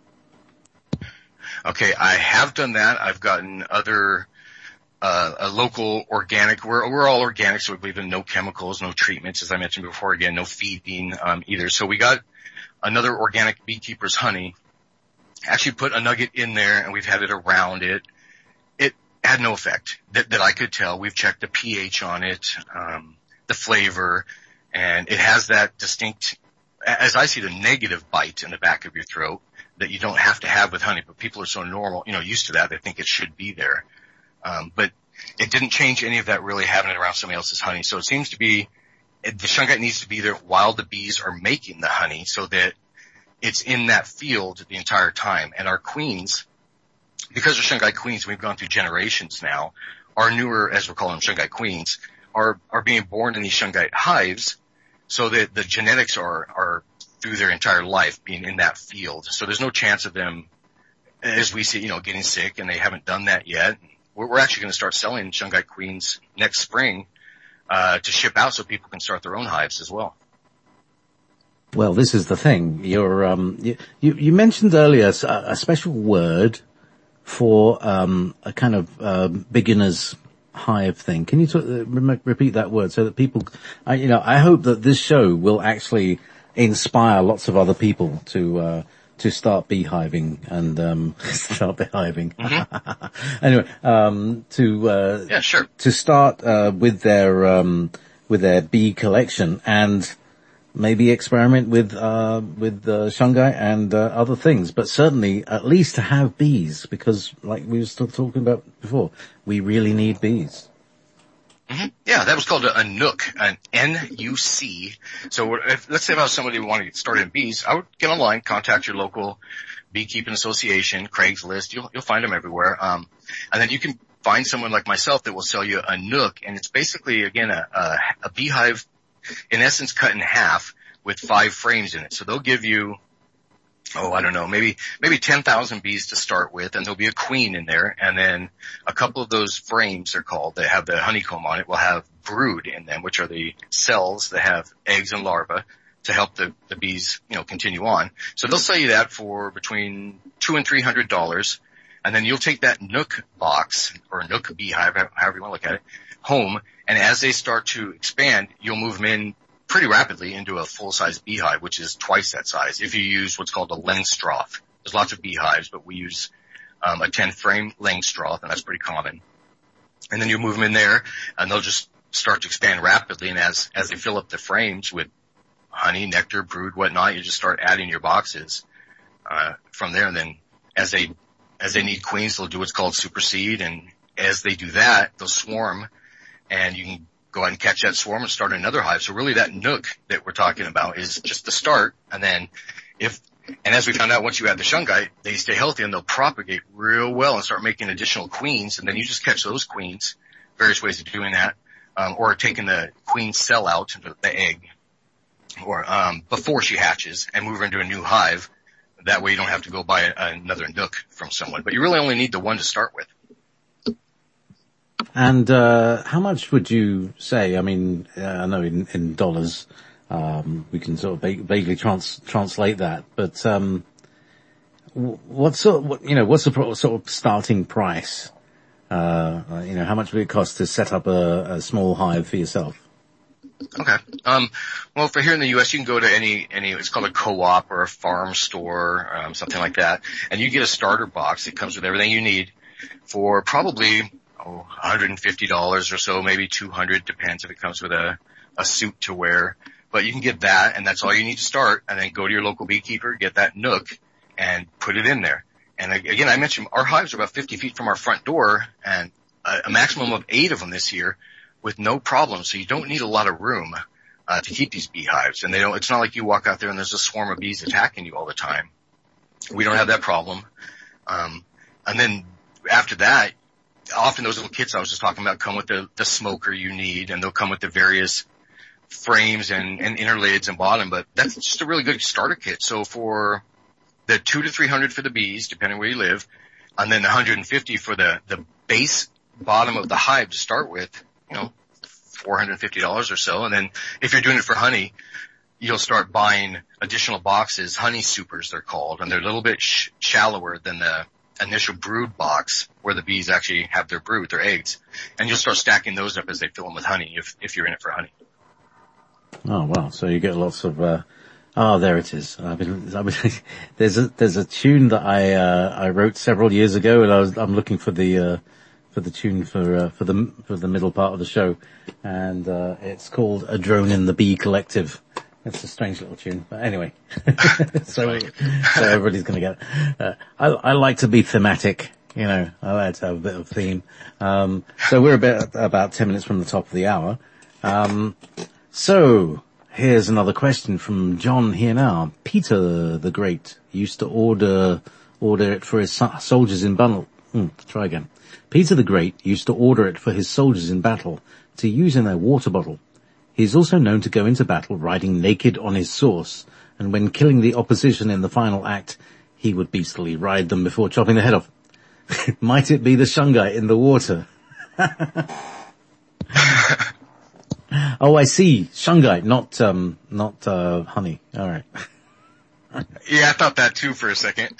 Okay, I have done that. I've gotten other, uh, a local organic, we're, we're all organic, so we believe in no chemicals, no treatments, as I mentioned before, again, no feeding, um, either. So we got another organic beekeeper's honey, actually put a nugget in there and we've had it around it. It had no effect that, that I could tell. We've checked the pH on it, um, the flavor, and it has that distinct, as I see, the negative bite in the back of your throat that you don't have to have with honey, but people are so normal, you know, used to that, they think it should be there. Um, but it didn't change any of that really having it around somebody else's honey. So it seems to be, the shungite needs to be there while the bees are making the honey so that it's in that field the entire time. And our queens, because they're shungite queens, we've gone through generations now, our newer, as we're calling them, shungite queens, are, are being born in these shungite hives so that the genetics are, are through their entire life being in that field. So there's no chance of them, as we see, you know, getting sick, and they haven't done that yet. We're, we're actually going to start selling shungite queens next spring, uh, to ship out so people can start their own hives as well. Well, this is the thing. You're, um, you, you, you mentioned earlier a, a special word for, um, a kind of, uh, beginner's hive thing. Can you talk, uh, re- repeat that word so that people, I, you know, I hope that this show will actually inspire lots of other people to, uh, to start beehiving and, um, start beehiving. Mm-hmm. Anyway, um, to, uh, yeah, sure. to start, uh, with their, um, with their bee collection and maybe experiment with, uh, with, uh, shungite and, uh, other things, but certainly at least to have bees because like we were still talking about before, we really need bees. Mm-hmm. Yeah, that was called a, a Nook, an N U C. So if, let's say if I was somebody who wanted to get started in bees, I would get online, contact your local beekeeping association, Craigslist. You'll, you'll find them everywhere. Um, and then you can find someone like myself that will sell you a Nook. And it's basically, again, a, a, a beehive, in essence, cut in half with five frames in it. So they'll give you, oh, I don't know, maybe, maybe ten thousand bees to start with, and there'll be a queen in there, and then a couple of those frames, they're called, that have the honeycomb on it, will have brood in them, which are the cells that have eggs and larvae to help the, the bees, you know, continue on. So they'll sell you that for between two and three hundred dollars, and then you'll take that Nook box, or Nook beehive, however you want to look at it, home, and as they start to expand, you'll move them in pretty rapidly into a full-size beehive, which is twice that size, if you use what's called a Langstroth. There's lots of beehives, but we use um, a ten-frame Langstroth, and that's pretty common. And then you move them in there, and they'll just start to expand rapidly, and as as they fill up the frames with honey, nectar, brood, whatnot, you just start adding your boxes uh from there. And then as they as they need queens, they'll do what's called superseed, and as they do that, they'll swarm, and you can go ahead and catch that swarm and start another hive. So really that Nook that we're talking about is just the start. And then if, And as we found out, once you add the shungite, they stay healthy and they'll propagate real well and start making additional queens. And then you just catch those queens, various ways of doing that, um, or taking the queen cell out, the egg, or um, before she hatches and move her into a new hive. That way you don't have to go buy a, another nook from someone. But you really only need the one to start with. And uh how much would you say? I mean, uh, I know in, in dollars, um, we can sort of va- vaguely trans- translate that, but um, what sort? What, you know, what's the pro- sort of starting price? Uh, you know, how much would it cost to set up a, a small hive for yourself? Okay. Um, well, for here in the U S, you can go to any, any, it's called a co-op or a farm store, um, something like that. And you get a starter box. It comes with everything you need for probably, oh, one hundred fifty dollars or so, maybe two hundred, depends if it comes with a, a suit to wear. But you can get that, and that's all you need to start, and then go to your local beekeeper, get that nook, and put it in there. And again, I mentioned our hives are about fifty feet from our front door, and a, a maximum of eight of them this year with no problem. So you don't need a lot of room uh, to keep these beehives. And they don't, it's not like you walk out there and there's a swarm of bees attacking you all the time. We don't have that problem. Um, and then after that, often those little kits I was just talking about come with the, the smoker you need, and they'll come with the various frames and, and inner lids and bottom, but that's just a really good starter kit. So for the two to three hundred for the bees, depending where you live, and then one hundred fifty for the, the base bottom of the hive to start with, you know, four hundred fifty dollars or so. And then if you're doing it for honey, you'll start buying additional boxes, honey supers they're called, and they're a little bit sh- shallower than the initial brood box where the bees actually have their brood, their eggs. And you'll start stacking those up as they fill them with honey if, if you're in it for honey. Oh, wow. So you get lots of, uh, oh, there it is. I've been, I've been there's a, there's a tune that I, uh, I wrote several years ago, and I was, I'm looking for the, uh, for the tune for, uh, for the, for the middle part of the show. And, uh, it's called A Drone in the Bee Collective. It's a strange little tune, but anyway. so, so everybody's gonna get it. Uh, I, I like to be thematic. You know, I like to have a bit of theme. Um, so we're a bit, about ten minutes from the top of the hour. Um, So, here's another question from John here now. Peter the Great used to order, order it for his so- soldiers in battle. Hmm, try again. Peter the Great used to order it for his soldiers in battle to use in their water bottle. He is also known to go into battle riding naked on his horse, and when killing the opposition in the final act, he would beastily ride them before chopping the head off. Might it be the shungite in the water? Oh, I see. Shungite, not, um, not, uh, honey. All right. Yeah, I thought that too for a second.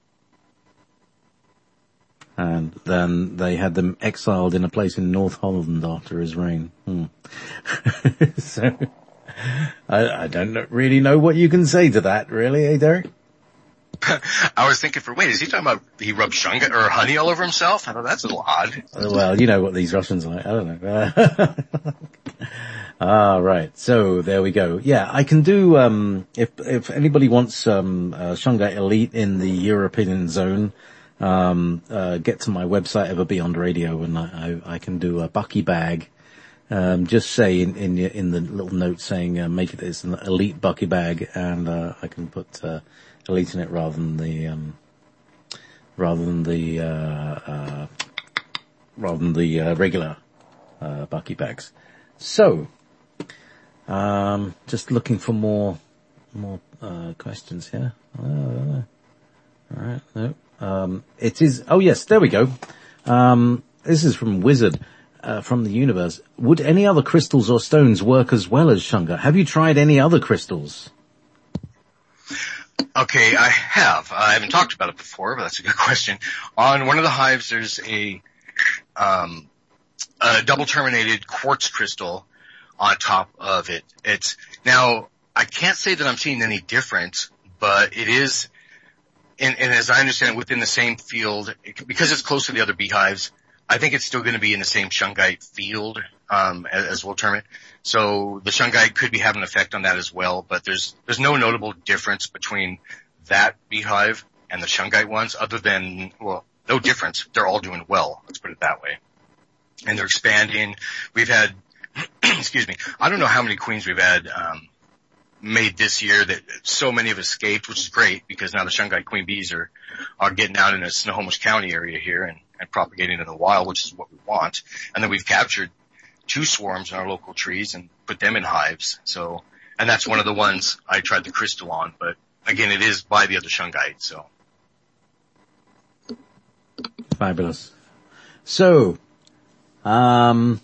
And then they had them exiled in a place in North Holland after his reign. Hmm. So, I, I don't know, really know what you can say to that, really, eh, Derek? I was thinking for, wait, is he talking about he rubbed shungite or honey all over himself? I thought that's a little odd. Well, you know what these Russians are like. I don't know. Ah, right. So there we go. Yeah, I can do, um, if, if anybody wants, um, uh, Shungite Elite in the European zone, um, uh, get to my website, Ever Beyond Radio, and I, I, I can do a Bucky bag. Um, just say in, in, in the little note saying, uh, make it as an Elite Bucky bag, and, uh, I can put, uh, Elite in it rather than the, um, rather than the, uh, uh, rather than the, uh, regular, uh, Bucky bags. So, Um, just looking for more, more, uh, questions here. Uh, alright, no. Um, it is, oh yes, there we go. Um, this is from Wizard, uh, from the universe. Would any other crystals or stones work as well as shungite? Have you tried any other crystals? Okay, I have. I haven't talked about it before, but that's a good question. On one of the hives, there's a, um, a double terminated quartz crystal on top of it. It's now, I can't say that I'm seeing any difference, but it is, and, and as I understand it, within the same field, it, because it's close to the other beehives, I think it's still going to be in the same shungite field, um, as, as we'll term it. So the shungite could be having an effect on that as well, but there's, there's no notable difference between that beehive and the shungite ones other than, well, no difference. They're all doing well. Let's put it that way. And they're expanding. We've had, excuse me, I don't know how many queens we've had, um, made this year that so many have escaped, which is great because now the Shungite queen bees are, are getting out in the Snohomish County area here and, and propagating in the wild, which is what we want. And then we've captured two swarms in our local trees and put them in hives. So, and that's one of the ones I tried the crystal on, but again, it is by the other Shungite, so. Fabulous. So, um,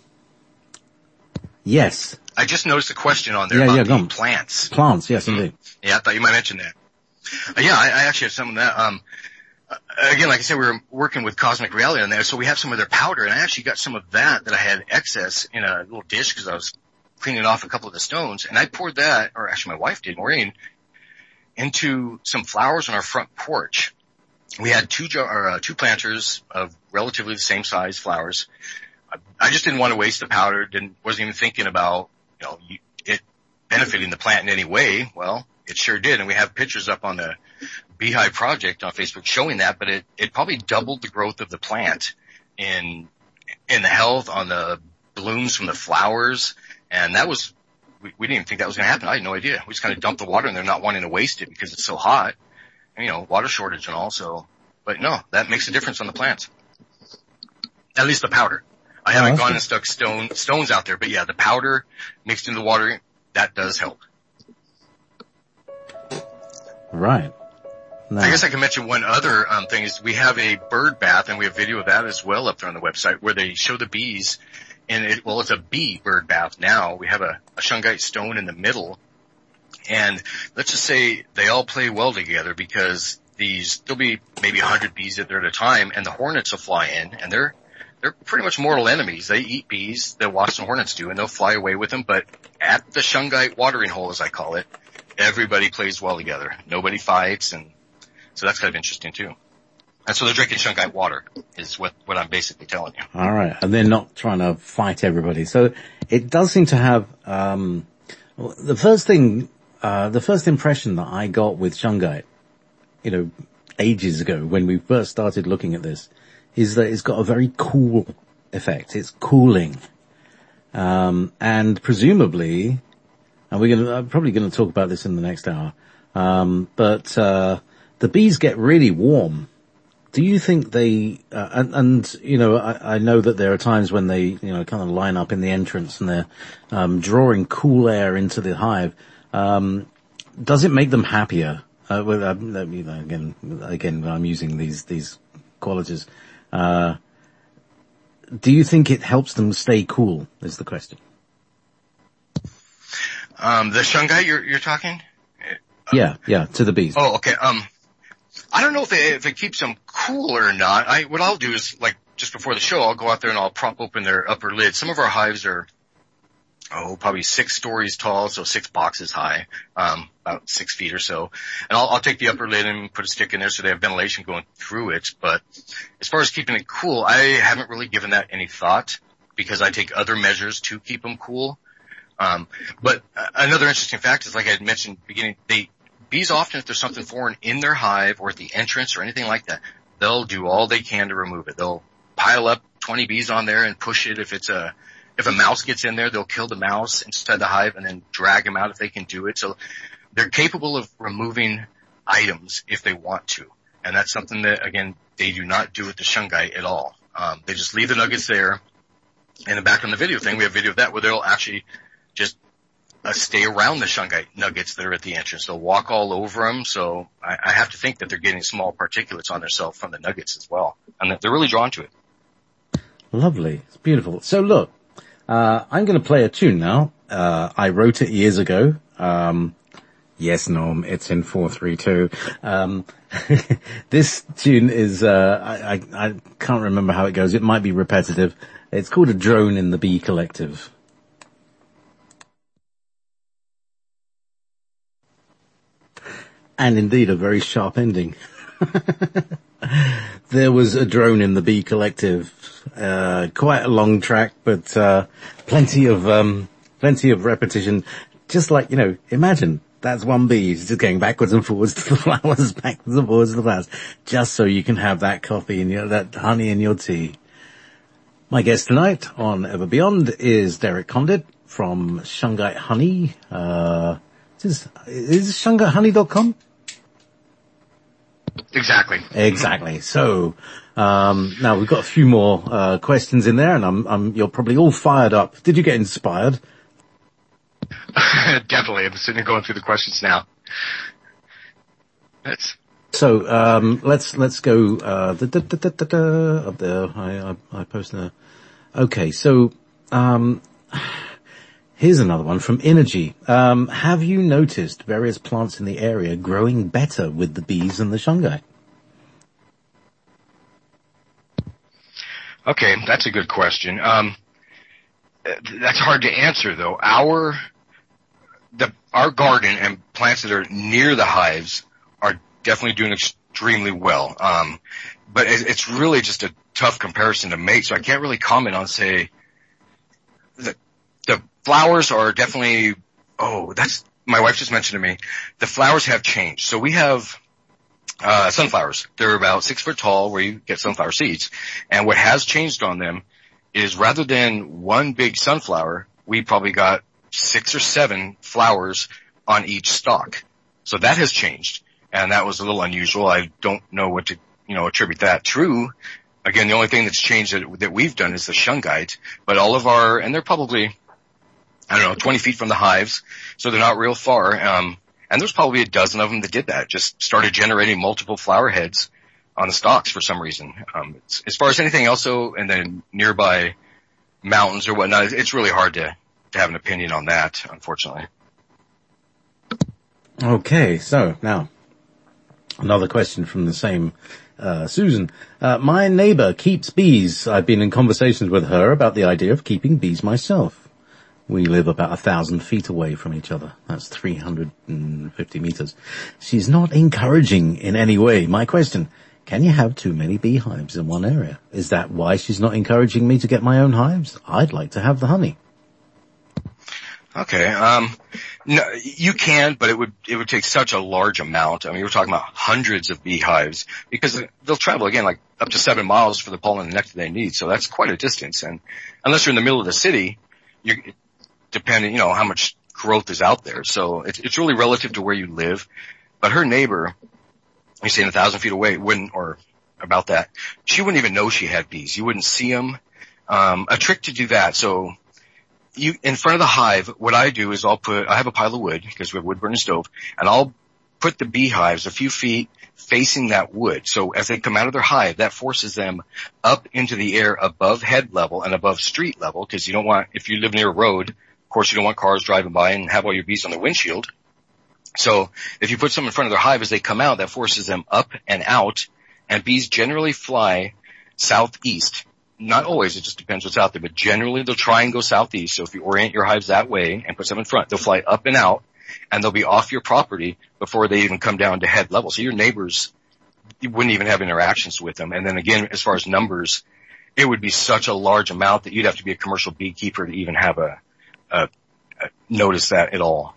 yes. I just noticed a question on there yeah, about yeah, the on. plants. Plants, yes, indeed. Yeah, I thought you might mention that. Uh, yeah, I, I actually have some of that. Um, uh, again, like I said, we were working with Cosmic Reality on there, so we have some of their powder, and I actually got some of that that I had excess in a little dish because I was cleaning off a couple of the stones, and I poured that, or actually my wife did, Maureen, into some flowers on our front porch. We had two jar, uh, two planters of relatively the same size flowers. I, I just didn't want to waste the powder. Didn't wasn't even thinking about you know it benefiting the plant in any way. Well, it sure did, and we have pictures up on the Beehive Project on Facebook showing that. But it it probably doubled the growth of the plant in in the health on the blooms from the flowers, and that was we, we didn't even think that was going to happen. I had no idea. We just kind of dumped the water in there, not wanting to waste it because it's so hot. You know, water shortage and all, so, but no, that makes a difference on the plants. At least the powder. I haven't oh, gone and stuck stone, stones out there, but yeah, the powder mixed in the water, that does help. Right. Nice. I guess I can mention one other, um, thing is we have a bird bath and we have video of that as well up there on the website where they show the bees and it, well, it's a bee bird bath now. We have a, a Shungite stone in the middle. And let's just say they all play well together because these, there'll be maybe a hundred bees there at a time and the hornets will fly in and they're, they're pretty much mortal enemies. They eat bees, the wasps and hornets do, and they'll fly away with them. But at the Shungite watering hole, as I call it, everybody plays well together. Nobody fights, and so that's kind of interesting too. And so they're drinking Shungite water is what, what I'm basically telling you. All right. And they're not trying to fight everybody. So it does seem to have, um, the first thing, Uh, the first impression that I got with Shungite, you know, ages ago when we first started looking at this, is that it's got a very cool effect. It's cooling. Um, and presumably, and we're gonna, I'm probably gonna talk about this in the next hour, um, but, uh, the bees get really warm. Do you think they, uh, and, and, you know, I, I know that there are times when they, you know, kind of line up in the entrance and they're, um, drawing cool air into the hive. Um, does it make them happier? Uh, well, uh, you know, again, again, I'm using these, these qualities. Uh, do you think it helps them stay cool is the question. Um, the Shungite you're, you're talking? Yeah, yeah, to the bees. Oh, okay. Um, I don't know if it, if it keeps them cool or not. I, what I'll do is like just before the show, I'll go out there and I'll prop open their upper lid. Some of our hives are, oh, probably six stories tall, so six boxes high, um, about six feet or so. And I'll, I'll take the upper lid and put a stick in there so they have ventilation going through it. But as far as keeping it cool, I haven't really given that any thought because I take other measures to keep them cool. Um, but another interesting fact is, like I had mentioned at the beginning, they, bees often, if there's something foreign in their hive or at the entrance or anything like that, they'll do all they can to remove it. They'll pile up twenty bees on there and push it. If it's a, If a mouse gets in there, they'll kill the mouse inside the hive and then drag them out if they can do it. So they're capable of removing items if they want to. And that's something that, again, they do not do with the Shungite at all. Um, they just leave the nuggets there. And then back on the video thing, we have video of that where they'll actually just uh, stay around the Shungite nuggets that are at the entrance. They'll walk all over them. So I, I have to think that they're getting small particulates on themselves from the nuggets as well. And that they're really drawn to it. Lovely. It's beautiful. So look. Uh, I'm going to play a tune now. Uh, I wrote it years ago. Um, yes, Norm, it's in four three two. Um, this tune is, uh, I, I, I can't remember how it goes. It might be repetitive. It's called A Drone in the Bee Collective. And indeed a very sharp ending. There was a drone in the Bee Collective. Uh, quite a long track, but, uh, plenty of, um, plenty of repetition. Just like, you know, imagine that's one bee just going backwards and forwards to the flowers, backwards and forwards to the flowers, just so you can have that coffee and your, that honey in your tea. My guest tonight on Ever Beyond is Derek Condit from Shungite Honey. Uh, Is, is it shungite honey dot com? Exactly. Exactly. So, um, now we've got a few more, uh, questions in there and I'm, I'm, you're probably all fired up. Did you get inspired? Definitely. I'm sitting here going through the questions now. That's... So, um, let's, let's go, uh, da, da, da, da, da, da, up there. I, I, I post there. Okay. So, um, here's another one from Energy. Um, have you noticed various plants in the area growing better with the bees and the shungite? Okay, that's a good question. Um, that's hard to answer though. Our, the, our garden and plants that are near the hives are definitely doing extremely well. Um, but it, it's really just a tough comparison to make, so I can't really comment on, say, the, the flowers are definitely, oh, that's, my wife just mentioned to me, the flowers have changed. So we have, uh, sunflowers. They're about six foot tall where you get sunflower seeds. And what has changed on them is rather than one big sunflower, we probably got six or seven flowers on each stalk. So that has changed. And that was a little unusual. I don't know what to, you know, attribute that to. Again, the only thing that's changed that, that we've done is the shungite, but all of our, and they're probably, I don't know, twenty feet from the hives, so they're not real far. Um, and there's probably a dozen of them that did that, just started generating multiple flower heads on the stalks for some reason. Um, it's, as far as anything else, though, and then nearby mountains or whatnot, it's really hard to, to have an opinion on that, unfortunately. Okay, so now, another question from the same Uh, Susan. Uh, my neighbor keeps bees. I've been in conversations with her about the idea of keeping bees myself. We live about a thousand feet away from each other. That's three hundred fifty meters. She's not encouraging in any way. My question, can you have too many beehives in one area? Is that why she's not encouraging me to get my own hives? I'd like to have the honey. Okay, um, no, you can, but it would, it would take such a large amount. I mean, we're talking about hundreds of beehives because they'll travel again like up to seven miles for the pollen and nectar they need. So that's quite a distance. And unless you're in the middle of the city, you're depending, you know, how much growth is out there. So it's, it's really relative to where you live. But her neighbor, you saying a thousand feet away, wouldn't, or about that, she wouldn't even know she had bees. You wouldn't see them. Um, a trick to do that. So, You, in front of the hive, what I do is I'll put, I have a pile of wood because we have a wood burning stove, and I'll put the beehives a few feet facing that wood. So as they come out of their hive, that forces them up into the air above head level and above street level, because you don't want, if you live near a road, of course you don't want cars driving by and have all your bees on the windshield. So if you put some in front of their hive as they come out, that forces them up and out, and bees generally fly southeast. Not always, it just depends what's out there, but generally they'll try and go southeast. So if you orient your hives that way and put some in front, they'll fly up and out, and they'll be off your property before they even come down to head level. So your neighbors, you wouldn't even have interactions with them. And then again, as far as numbers, it would be such a large amount that you'd have to be a commercial beekeeper to even have a, a, a notice that at all.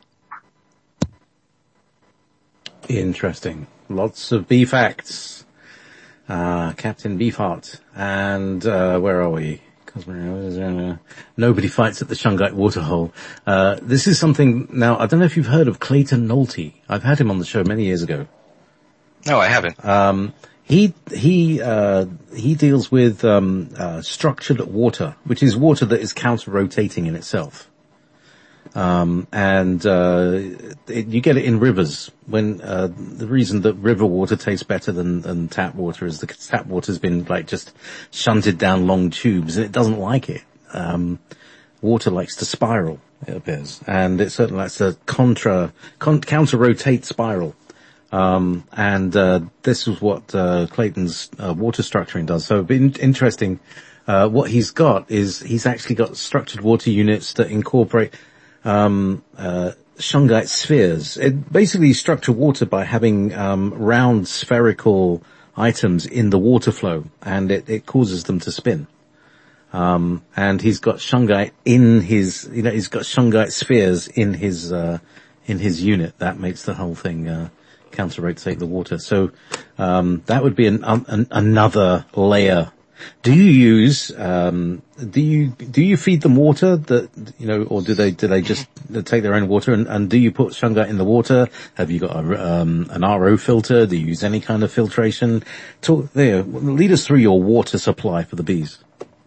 Interesting. Lots of bee facts. Uh, Captain Beefheart. And, uh, where are we? Nobody fights at the Shungite waterhole. Uh, this is something, now, I don't know if you've heard of Clayton Nolte. I've had him on the show many years ago. No, I haven't. Um, he, he, uh, he deals with, um, uh, structured water, which is water that is counter-rotating in itself. Um, and, uh, it, you get it in rivers when, uh, the reason that river water tastes better than, than tap water is the tap water's been like just shunted down long tubes and it doesn't like it. Um, water likes to spiral, it appears, and it certainly likes to contra, con, counter-rotate spiral. Um, and, uh, this is what, uh, Clayton's, uh, water structuring does. So it'd be in- interesting, uh, what he's got is he's actually got structured water units that incorporate Um, uh, shungite spheres. It basically structure water by having, um, round spherical items in the water flow, and it, it causes them to spin. Um, and he's got shungite in his, you know, he's got shungite spheres in his, uh, in his unit. That makes the whole thing, uh, counter-rotate the water. So, um, that would be an, an, another layer Do you use, um, do you, do you feed them water that, you know, or do they, do they just take their own water? And, and do you put shungite in the water? Have you got a, um, an R O filter? Do you use any kind of filtration? Talk there, lead us through your water supply for the bees.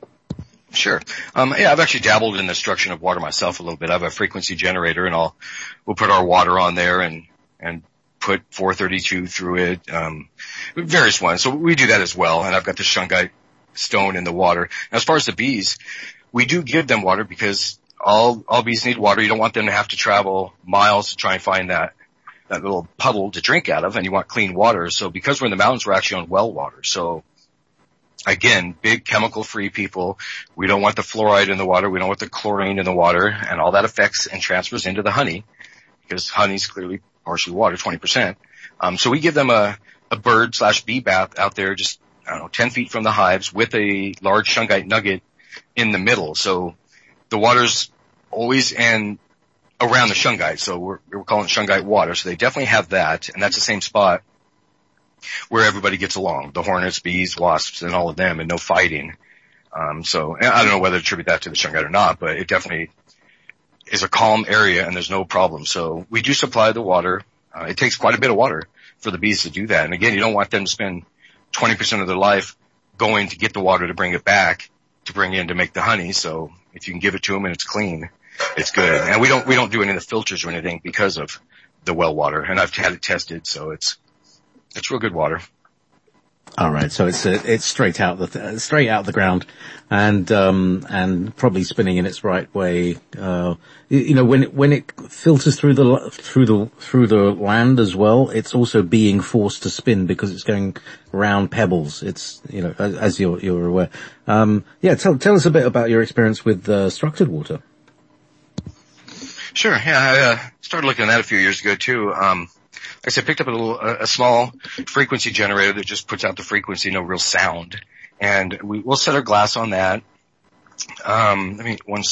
Sure. Um, yeah, I've actually dabbled in the destruction of water myself a little bit. I have a frequency generator, and I'll, we'll put our water on there and, and put four thirty-two through it, um, various ones. So we do that as well. And I've got the shungite stone in the water. Now, as far as the bees, we do give them water because all, all bees need water. You don't want them to have to travel miles to try and find that, that little puddle to drink out of, and you want clean water. So because we're in the mountains, we're actually on well water. So again, big chemical-free people. We don't want the fluoride in the water. We don't want the chlorine in the water, and all that affects and transfers into the honey, because honey's clearly partially water, twenty percent. Um, so we give them a, a bird slash bee bath out there, just, I don't know, ten feet from the hives with a large shungite nugget in the middle. So the water's always in around the shungite. So we're, we're calling it shungite water. So they definitely have that, and that's the same spot where everybody gets along, the hornets, bees, wasps, and all of them, and no fighting. Um, so I don't know whether to attribute that to the shungite or not, but it definitely is a calm area and there's no problem. So we do supply the water. Uh, it takes quite a bit of water for the bees to do that. And again, you don't want them to spend twenty percent of their life going to get the water to bring it back, to bring in to make the honey. So if you can give it to them and it's clean, it's good. And we don't, we don't do any of the filters or anything because of the well water. And I've had it tested, so it's, It's real good water. All right, so it's uh, it's straight out the th- straight out the ground, and um and probably spinning in its right way. Uh, you, you know, when it, when it filters through the through the through the land as well, it's also being forced to spin because it's going around pebbles. It's, you know, as, as you're you're aware. Um, yeah, tell tell us a bit about your experience with uh, structured water. Sure. Yeah, I uh, started looking at that a few years ago too. Um, Like I said, I picked up a little, a, a small frequency generator that just puts out the frequency, no real sound. And we, we'll set our glass on that. Um, let me, one,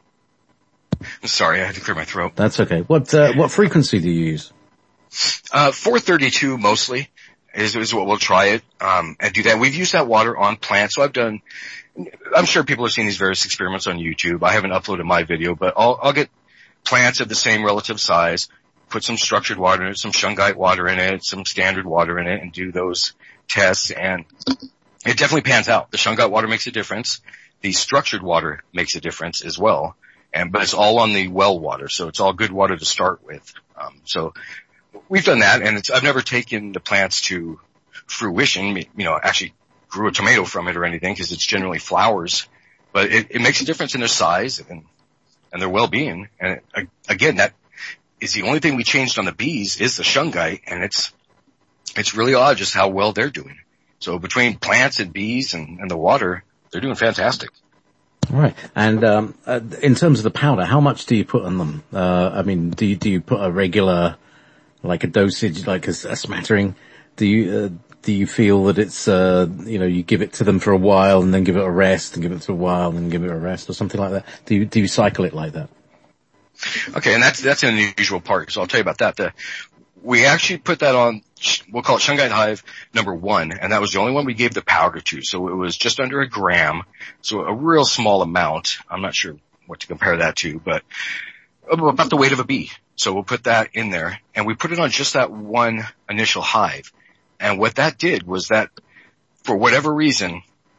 I'm sorry, I had to clear my throat. That's okay. What, uh, what frequency do you use? Uh, four thirty-two mostly is, is what we'll try it, um, and do that. We've used that water on plants. So I've done, I'm sure people have seen these various experiments on YouTube. I haven't uploaded my video, but I'll, I'll get plants of the same relative size, put some structured water in it, some shungite water in it, some standard water in it, and do those tests, and it definitely pans out. The shungite water makes a difference. The structured water makes a difference as well. And, but it's all on the well water, so it's all good water to start with. Um, so we've done that, and it's, I've never taken the plants to fruition, you know, actually grew a tomato from it or anything, because it's generally flowers, but it, it makes a difference in their size and, and their well-being. And it, again, that is the only thing we changed on the bees is the shungite, and it's, it's really odd just how well they're doing. So between plants and bees and, and the water, they're doing fantastic. Right. And um uh, in terms of the powder, how much do you put on them? Uh I mean, do you do you put a regular, like a dosage, like a, a smattering? Do you uh, do you feel that it's uh you know, you give it to them for a while and then give it a rest, and give it to a while and then give it a rest, or something like that? Do you do you cycle it like that? Okay, and that's that's an unusual part. So I'll tell you about that. The, we actually put that on, we'll call it Shungite Hive number one, and that was the only one we gave the powder to. So it was just under a gram, so a real small amount. I'm not sure what to compare that to, but about the weight of a bee. So we'll put that in there, and we put it on just that one initial hive. And what that did was that, for whatever reason,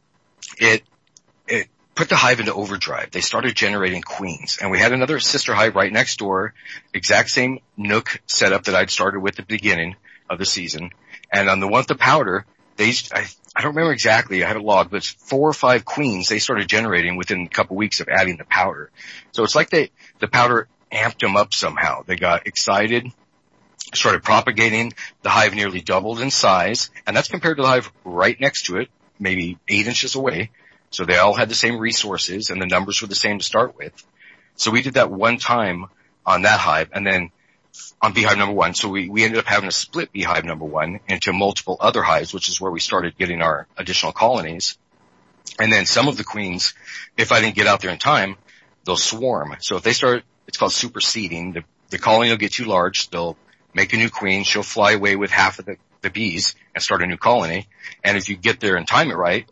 it it put the hive into overdrive. They started generating queens, and we had another sister hive right next door, exact same Nook setup that I'd started with at the beginning of the season. And on the one with the powder, they, I, I don't remember exactly, I had a log, but it's four or five queens they started generating within a couple weeks of adding the powder. So it's like they, the powder amped them up somehow. They got excited, started propagating. The hive nearly doubled in size, and that's compared to the hive right next to it, maybe eight inches away. So they all had the same resources, and the numbers were the same to start with. So we did that one time on that hive, and then on beehive number one. So we, we ended up having to split beehive number one into multiple other hives, which is where we started getting our additional colonies. And then some of the queens, if I didn't get out there in time, they'll swarm. So if they start, it's called superseding. The, the colony will get too large. They'll make a new queen. She'll fly away with half of the, the bees and start a new colony. And if you get there and time it right,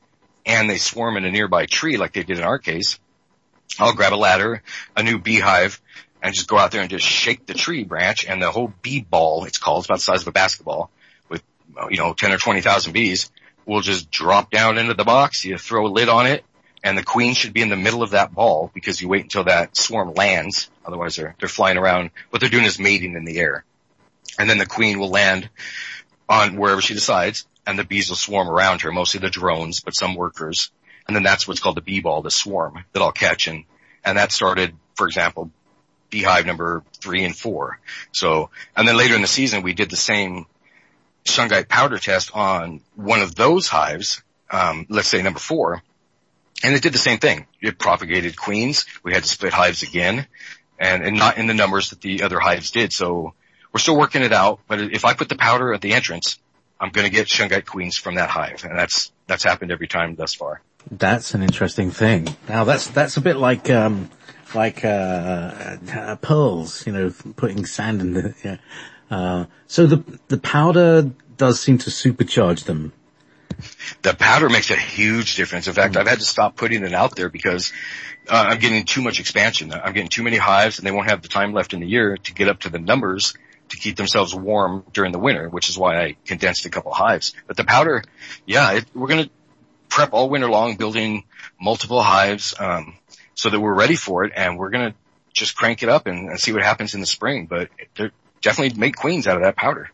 and they swarm in a nearby tree like they did in our case, I'll grab a ladder, a new beehive, and just go out there and just shake the tree branch, and the whole bee ball, it's called, it's about the size of a basketball, with, you know, ten or twenty thousand bees, will just drop down into the box. You throw a lid on it, and the queen should be in the middle of that ball because you wait until that swarm lands. Otherwise they're, they're flying around. What they're doing is mating in the air. And then the queen will land on wherever she decides, and the bees will swarm around her, mostly the drones, but some workers. And then that's what's called the bee ball, the swarm that I'll catch. And, and that started, for example, beehive number three and four. So, and then later in the season, we did the same shungite powder test on one of those hives, um, let's say number four. And it did the same thing. It propagated queens. We had to split hives again, and, and not in the numbers that the other hives did. So we're still working it out. But if I put the powder at the entrance, I'm going to get shungite queens from that hive. And that's, that's happened every time thus far. That's an interesting thing. Now that's, that's a bit like, um, like, uh, uh pearls, you know, putting sand in the, yeah. Uh, so the, the powder does seem to supercharge them. The powder makes a huge difference. In fact, mm. I've had to stop putting it out there because uh, I'm getting too much expansion. I'm getting too many hives, and they won't have the time left in the year to get up to the numbers to keep themselves warm during the winter, which is why I condensed a couple hives. But the powder, yeah, it, we're going to prep all winter long, building multiple hives um, so that we're ready for it, and we're going to just crank it up and, and see what happens in the spring. But they're definitely make queens out of that powder.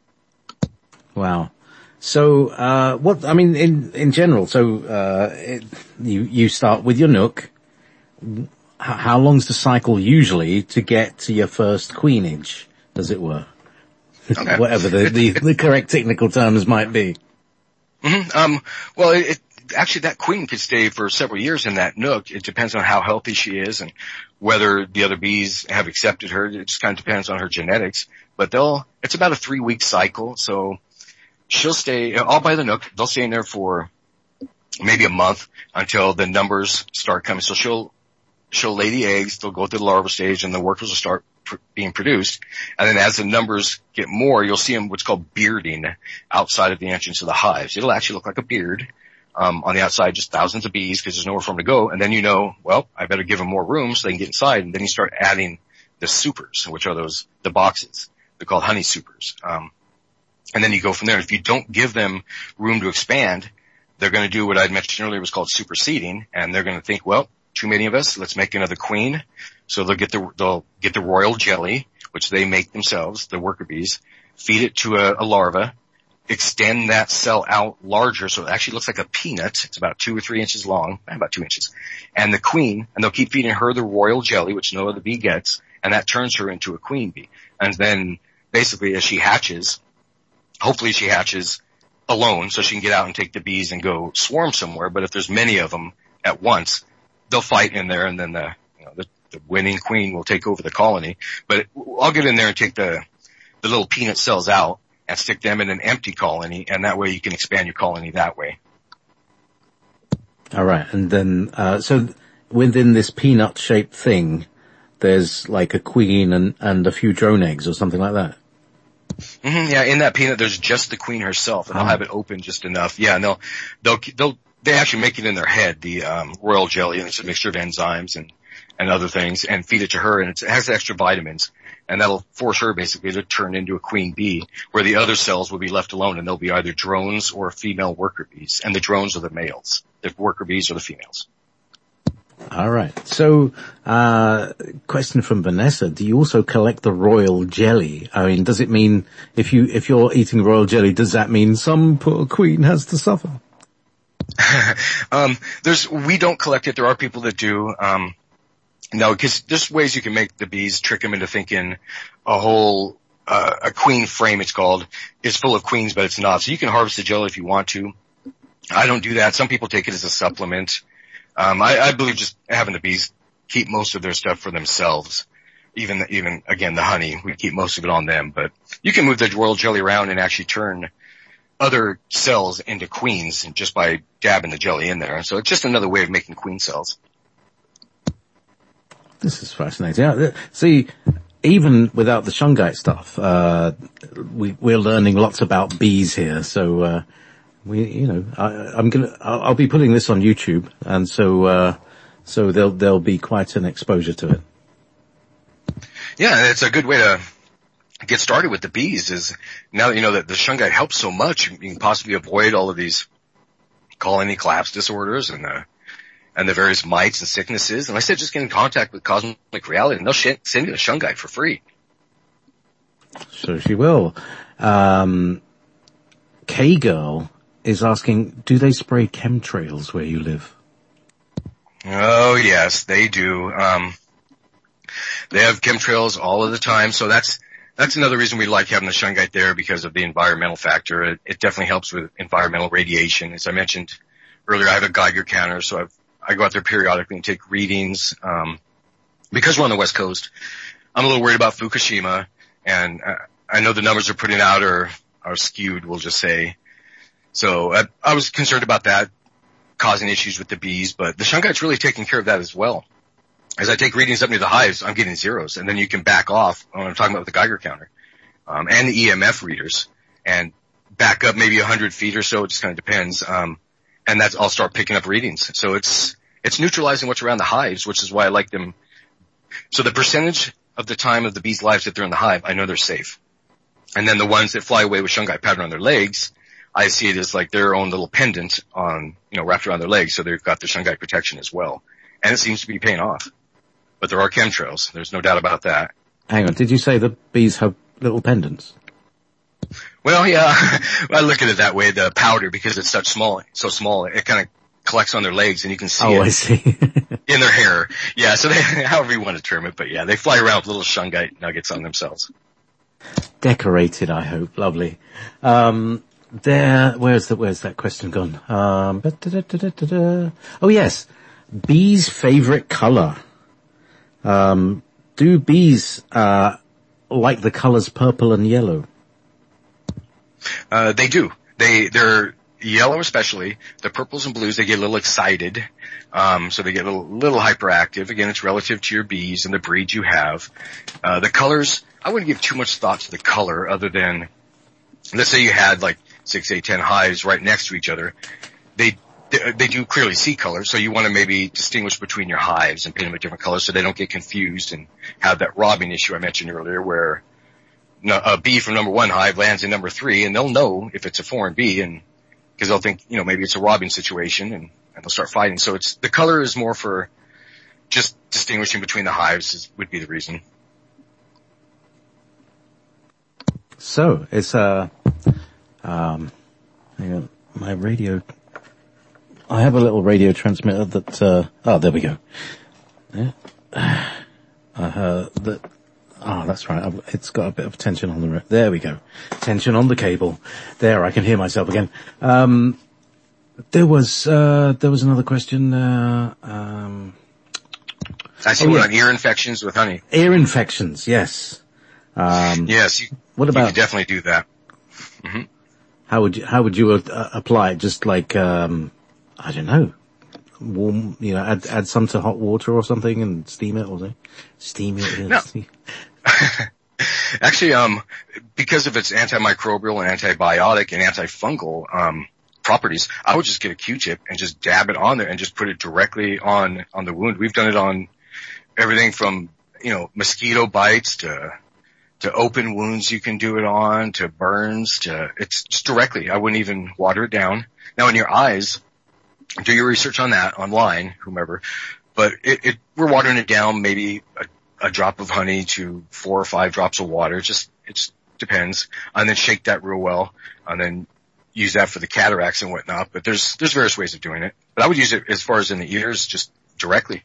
Wow. So, uh, what, I mean, in, in general, so, uh, it, you, you start with your Nook. H- how long's the cycle usually to get to your first queenage, as it were? Okay. Whatever the, the, the correct technical terms might be. Mm-hmm. Um, well, it, it, actually that queen could stay for several years in that Nook. It depends on how healthy she is and whether the other bees have accepted her. It just kind of depends on her genetics. But they'll, it's about a three week cycle, so she'll stay, all by the Nook, they'll stay in there for maybe a month until the numbers start coming. So she'll, she'll lay the eggs, they'll go through the larva stage, and the workers will start pr- being produced. And then as the numbers get more, you'll see them what's called bearding outside of the entrance of the hives. It'll actually look like a beard, um, on the outside, just thousands of bees because there's nowhere for them to go. And then you know, well, I better give them more room so they can get inside. And then you start adding the supers, which are those, the boxes. They're called honey supers. Um, And then you go from there. If you don't give them room to expand, they're going to do what I'd mentioned earlier was called superseding, and they're going to think, well, too many of us, let's make another queen. So they'll get the, they'll get the royal jelly, which they make themselves, the worker bees, feed it to a, a larva, extend that cell out larger so it actually looks like a peanut. It's about two or three inches long, about two inches. And the queen, and they'll keep feeding her the royal jelly, which no other bee gets, and that turns her into a queen bee. And then basically as she hatches, hopefully she hatches alone so she can get out and take the bees and go swarm somewhere. But if there's many of them at once, they'll fight in there, and then the, you know, the, the winning queen will take over the colony. But I'll get in there and take the, the little peanut cells out and stick them in an empty colony, and that way you can expand your colony that way. All right. And then, uh, so within this peanut shaped thing, there's like a queen and, and a few drone eggs or something like that. Mm-hmm, yeah, in that peanut, there's just the queen herself, and oh. I'll have it open just enough. Yeah, and they'll, they'll, they'll, they actually make it in their head, the, um, royal jelly, and it's a mixture of enzymes and, and other things, and feed it to her, and it's, it has extra vitamins, and that'll force her basically to turn into a queen bee, where the other cells will be left alone, and they'll be either drones or female worker bees, and the drones are the males. The worker bees are the females. All right. So, uh, question from Vanessa. Do you also collect the royal jelly? I mean, does it mean if you, if you're eating royal jelly, does that mean some poor queen has to suffer? um, there's, we don't collect it. There are people that do. Um, no, because there's ways you can make the bees, trick them into thinking a whole, uh, a queen frame, it's called, is full of queens, but it's not. So you can harvest the jelly if you want to. I don't do that. Some people take it as a supplement. Um, I, I believe just having the bees keep most of their stuff for themselves. Even, even, again, the honey, we keep most of it on them, but you can move the royal jelly around and actually turn other cells into queens just by dabbing the jelly in there. So it's just another way of making queen cells. This is fascinating. Yeah, see, even without the shungite stuff, uh, we, we're learning lots about bees here. So, uh, we, you know, I, I'm gonna, I'll, I'll be putting this on YouTube, and so, uh, so there'll, there'll be quite an exposure to it. Yeah, it's a good way to get started with the bees is now that you know that the shungite helps so much, you can possibly avoid all of these colony collapse disorders and the, and the various mites and sicknesses. And like I said, just get in contact with Cosmic Reality and they'll sh- send you the shungite for free. So she will. Um, K-Girl is asking, do they spray chemtrails where you live? Oh yes, they do. Um, they have chemtrails all of the time. So that's, that's another reason we like having the shungite there because of the environmental factor. It, it definitely helps with environmental radiation. As I mentioned earlier, I have a Geiger counter, so I've, I go out there periodically and take readings. Um, because we're on the West Coast, I'm a little worried about Fukushima, and uh, I know the numbers they're putting out are, are skewed, we'll just say. So I, I was concerned about that causing issues with the bees, but the shungite's really taking care of that as well. As I take readings up near the hives, I'm getting zeros, and then you can back off when I'm talking about with the Geiger counter, um, and the E M F readers, and back up maybe a hundred feet or so. It just kind of depends. Um, and that's, I'll start picking up readings. So it's, it's neutralizing what's around the hives, which is why I like them. So the percentage of the time of the bees' lives that they're in the hive, I know they're safe. And then the ones that fly away with shungite pattern on their legs, I see it as like their own little pendant on, you know, wrapped around their legs. So they've got the shungite protection as well. And it seems to be paying off. But there are chemtrails. There's no doubt about that. Hang on. Did you say the bees have little pendants? Well, yeah. I look at it that way, the powder, because it's such small, so small, it kind of collects on their legs and you can see oh, it. Oh, I see. in their hair. Yeah, so they, however you want to term it, but yeah, they fly around with little shungite nuggets on themselves. Decorated, I hope. Lovely. Um, there, where's the, where's that question gone? Um, oh yes. Bees' favorite color. Um, do bees, uh, like the colors purple and yellow? Uh, they do. They, they're yellow especially. The purples and blues, they get a little excited. Um, so they get a little, little hyperactive. Again, it's relative to your bees and the breeds you have. Uh, the colors, I wouldn't give too much thought to the color other than, let's say you had like six, eight, ten hives right next to each other. They, they, they do clearly see colors, so you want to maybe distinguish between your hives and paint them a different color so they don't get confused and have that robbing issue I mentioned earlier where a bee from number one hive lands in number three and they'll know if it's a foreign bee and because they'll think, you know, maybe it's a robbing situation and, and they'll start fighting. So it's, the color is more for just distinguishing between the hives is, would be the reason. So it's, uh, um, hang on, my radio, I have a little radio transmitter that, uh, oh, there we go. Yeah. Uh, that, oh, that's right. I've, it's got a bit of tension on the, re- there we go. Tension on the cable. There, I can hear myself again. Um, there was, uh, there was another question, uh, um. I see oh, one yeah. on ear infections with honey. Ear infections, yes. Um. Yes. You, what about? You can definitely do that. Mm-hmm. How would you, how would you uh, apply it? Just like, um, I don't know. Warm, you know, add, add some to hot water or something and steam it or something. Steam it. No. Actually, um, because of its antimicrobial and antibiotic and antifungal, um, properties, I would just get a Q-tip and just dab it on there and just put it directly on, on the wound. We've done it on everything from, you know, mosquito bites to, to open wounds you can do it on, to burns, to, it's just directly. I wouldn't even water it down. Now in your eyes, do your research on that online, whomever, but it, it we're watering it down maybe a, a drop of honey to four or five drops of water. It just, it just depends. And then shake that real well and then use that for the cataracts and whatnot. But there's, there's various ways of doing it. But I would use it as far as in the ears, just directly.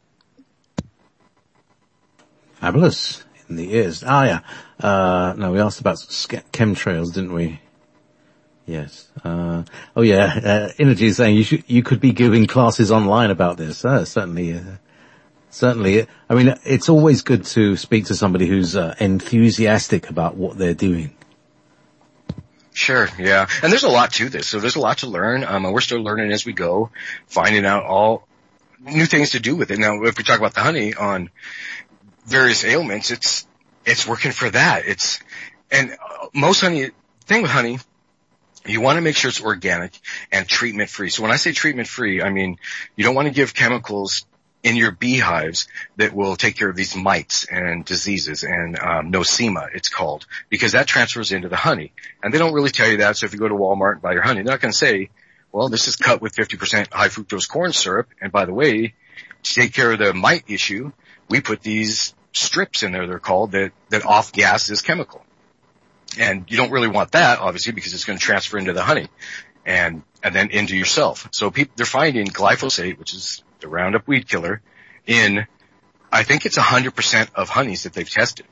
Fabulous. In the ears. Ah, yeah. Uh, no, we asked about chemtrails, didn't we? Yes. Uh, oh yeah, uh, Energy is saying you should, you could be giving classes online about this. Uh, certainly, uh, certainly. I mean, it's always good to speak to somebody who's uh, enthusiastic about what they're doing. Sure, yeah. And there's a lot to this, so there's a lot to learn. Um, we're still learning as we go, finding out all new things to do with it. Now, if we talk about the honey on various ailments, it's, it's working for that. It's, and most honey, thing with honey, you want to make sure it's organic and treatment free. So when I say treatment free, I mean, you don't want to give chemicals in your beehives that will take care of these mites and diseases and um, nosema, it's called, because that transfers into the honey. And they don't really tell you that. So if you go to Walmart and buy your honey, they're not going to say, well, this is cut with fifty percent high fructose corn syrup. And by the way, to take care of the mite issue, we put these strips in there, they're called, that, that off gas this chemical. And you don't really want that, obviously, because it's going to transfer into the honey and, and then into yourself. So people, they're finding glyphosate, which is the Roundup weed killer, in, I think it's one hundred percent of honeys that they've tested.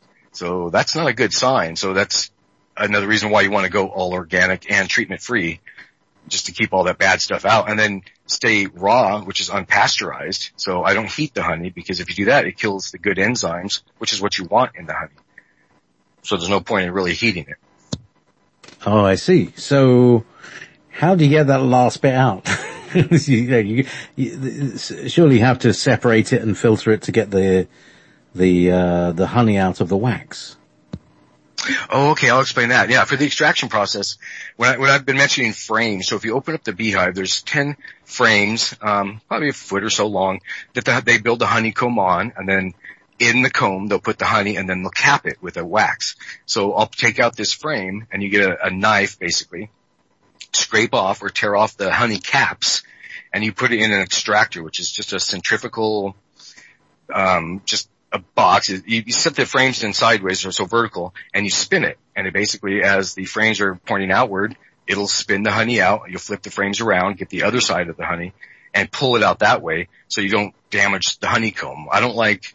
So that's not a good sign. So that's another reason why you want to go all organic and treatment free, just to keep all that bad stuff out, and then stay raw, which is unpasteurized. So I don't heat the honey, because if you do that, it kills the good enzymes, which is what you want in the honey. So there's no point in really heating it. Oh, I see. So how do you get that last bit out? you, you, you, surely you have to separate it and filter it to get the the uh, the honey out of the wax. Oh, okay. I'll explain that. Yeah, for the extraction process, when, I, when I've been mentioning frames, so if you open up the beehive, there's ten frames, um, probably a foot or so long, that the, they build the honeycomb on, and then in the comb, they'll put the honey, and then they'll cap it with a wax. So I'll take out this frame, and you get a, a knife, basically, scrape off or tear off the honey caps, and you put it in an extractor, which is just a centrifugal, um, just a box. You, you set the frames in sideways or so vertical, and you spin it. And it basically, as the frames are pointing outward, it'll spin the honey out. You'll flip the frames around, get the other side of the honey, and pull it out that way so you don't damage the honeycomb. I don't like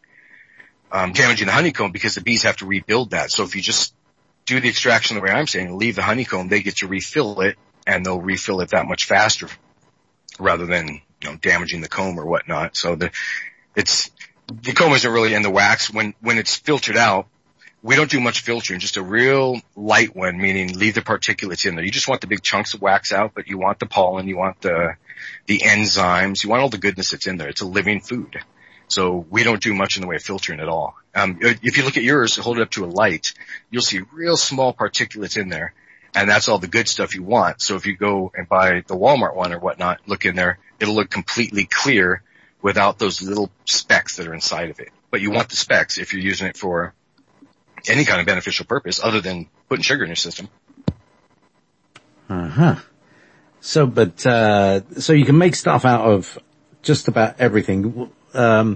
um damaging the honeycomb, because the bees have to rebuild that. So if you just do the extraction the way I'm saying, leave the honeycomb, they get to refill it, and they'll refill it that much faster rather than, you know, damaging the comb or whatnot. So the, it's, the comb isn't really in the wax. When, when it's filtered out, we don't do much filtering, just a real light one, meaning leave the particulates in there. You just want the big chunks of wax out, but you want the pollen, you want the, the enzymes, you want all the goodness that's in there. It's a living food. So we don't do much in the way of filtering at all. Um, if you look at yours, hold it up to a light, you'll see real small particulates in there. And that's all the good stuff you want. So if you go and buy the Walmart one or whatnot, look in there, it'll look completely clear without those little specks that are inside of it. But you want the specks if you're using it for any kind of beneficial purpose other than putting sugar in your system. Uh-huh. So, but, uh, so you can make stuff out of just about everything. Um,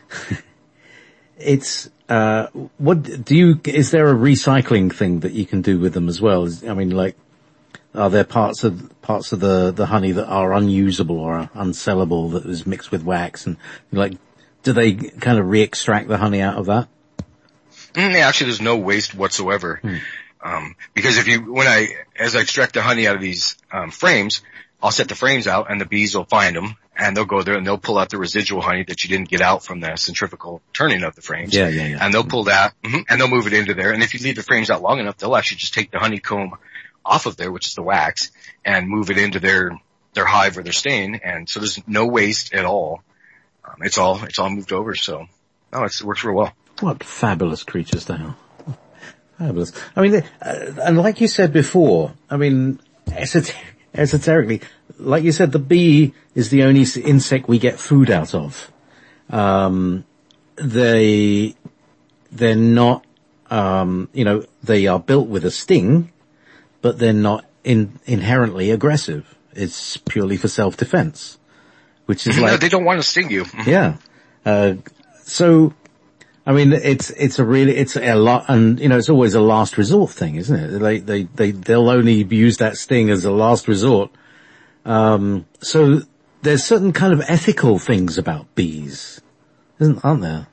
it's, uh, what do you, is there a recycling thing that you can do with them as well? Is, I mean, like, are there parts of, parts of the, the honey that are unusable or unsellable that is mixed with wax? And like, do they kind of re-extract the honey out of that? Mm, actually, there's no waste whatsoever. Hmm. Um, because if you, when I, as I extract the honey out of these, um, frames, I'll set the frames out and the bees will find them and they'll go there and they'll pull out the residual honey that you didn't get out from the centrifugal turning of the frames. Yeah, yeah, yeah. And they'll pull that, mm-hmm, and they'll move it into there. And if you leave the frames out long enough, they'll actually just take the honeycomb off of there, which is the wax, and move it into their, their hive or their stain. And so there's no waste at all. Um, it's all, it's all moved over. So, no, it's, it works real well. What fabulous creatures they are. Fabulous. I mean, uh, and like you said before, I mean, esoter- esoterically, like you said, the bee is the only insect we get food out of. Um, they, they're not, um, you know, they are built with a sting, but they're not in, inherently aggressive. It's purely for self-defense, which is like... No, they don't want to sting you. Yeah. Uh, so, I mean, it's, it's a really, it's a lot, and, you know, it's always a last resort thing, isn't it? They, they, they, they'll only use that sting as a last resort. Um, so there's certain kind of ethical things about bees, isn't, aren't there?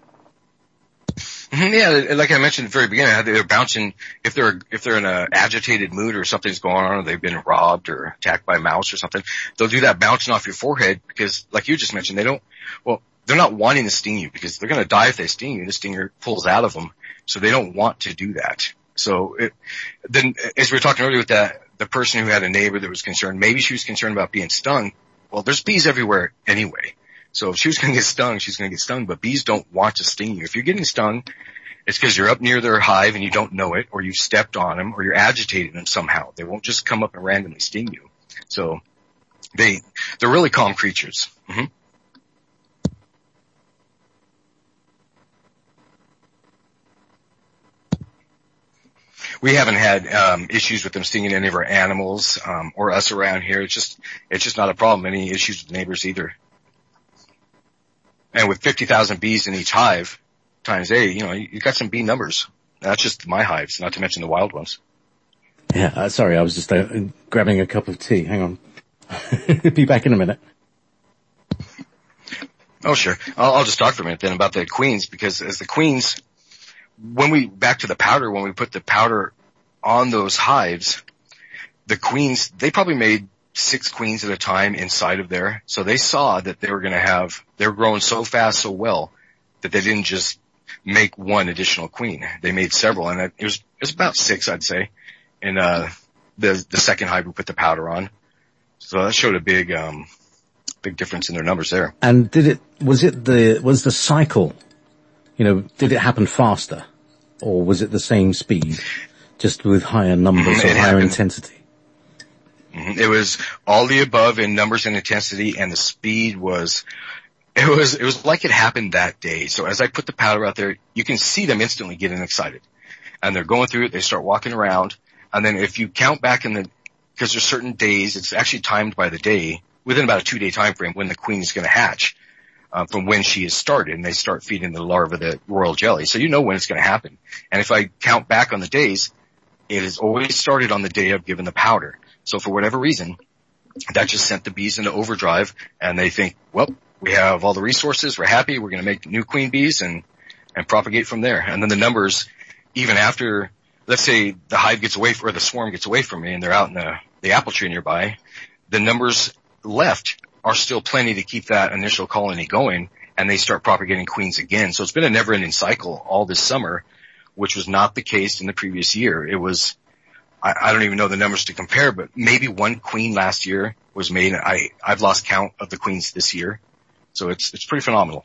Yeah, like I mentioned at the very beginning, how they're bouncing, if they're, if they're in an agitated mood or something's going on, or they've been robbed or attacked by a mouse or something, they'll do that bouncing off your forehead because, like you just mentioned, they don't, well, they're not wanting to sting you because they're going to die if they sting you. The stinger pulls out of them, so they don't want to do that. So it, then, as we were talking earlier with that, the person who had a neighbor that was concerned, maybe she was concerned about being stung. Well, there's bees everywhere anyway. So if she was going to get stung, she's going to get stung, but bees don't want to sting you. If you're getting stung, it's because you're up near their hive and you don't know it, or you've stepped on them, or you're agitating them somehow. They won't just come up and randomly sting you. So they, they're really calm creatures. Mm-hmm. We haven't had um issues with them stinging any of our animals um or us around here. It's just it's just not a problem. Any issues with neighbors either. And with fifty thousand bees in each hive times eight, you know, you got some bee numbers. That's just my hives, not to mention the wild ones. Yeah, uh, sorry, I was just uh, grabbing a cup of tea. Hang on. Be back in a minute. Oh, sure. I'll, I'll just talk for a minute then about the queens, because as the queens, when we, back to the powder, when we put the powder on those hives, the queens, they probably made six queens at a time inside of there. So they saw that they were going to have, they were growing so fast, so well, that they didn't just make one additional queen. They made several, and it was, it was about six, I'd say, in, uh, the, the second hive we put the powder on. So that showed a big, um, big difference in their numbers there. And did it, was it the, was the cycle, you know, did it happen faster? Or was it the same speed, just with higher numbers Mm-hmm. or It higher happened. intensity? Mm-hmm. It was all the above in numbers and intensity, and the speed was, it was, it was like it happened that day. So as I put the powder out there, you can see them instantly getting excited. And they're going through it, they start walking around, and then if you count back in the, because there's certain days, it's actually timed by the day, within about a two day time frame when the queen is going to hatch. Uh, from when she is started, and they start feeding the larva the royal jelly. So you know when it's going to happen. And if I count back on the days, it has always started on the day of giving the powder. So for whatever reason, that just sent the bees into overdrive, and they think, well, we have all the resources, we're happy, we're going to make new queen bees and, and propagate from there. And then the numbers, even after, let's say the hive gets away, or the swarm gets away from me and they're out in the, the apple tree nearby, the numbers left are still plenty to keep that initial colony going, and they start propagating queens again. So it's been a never-ending cycle all this summer, which was not the case in the previous year. It was, I, I don't even know the numbers to compare, but maybe one queen last year was made. I, I've lost count of the queens this year. So it's, it's pretty phenomenal.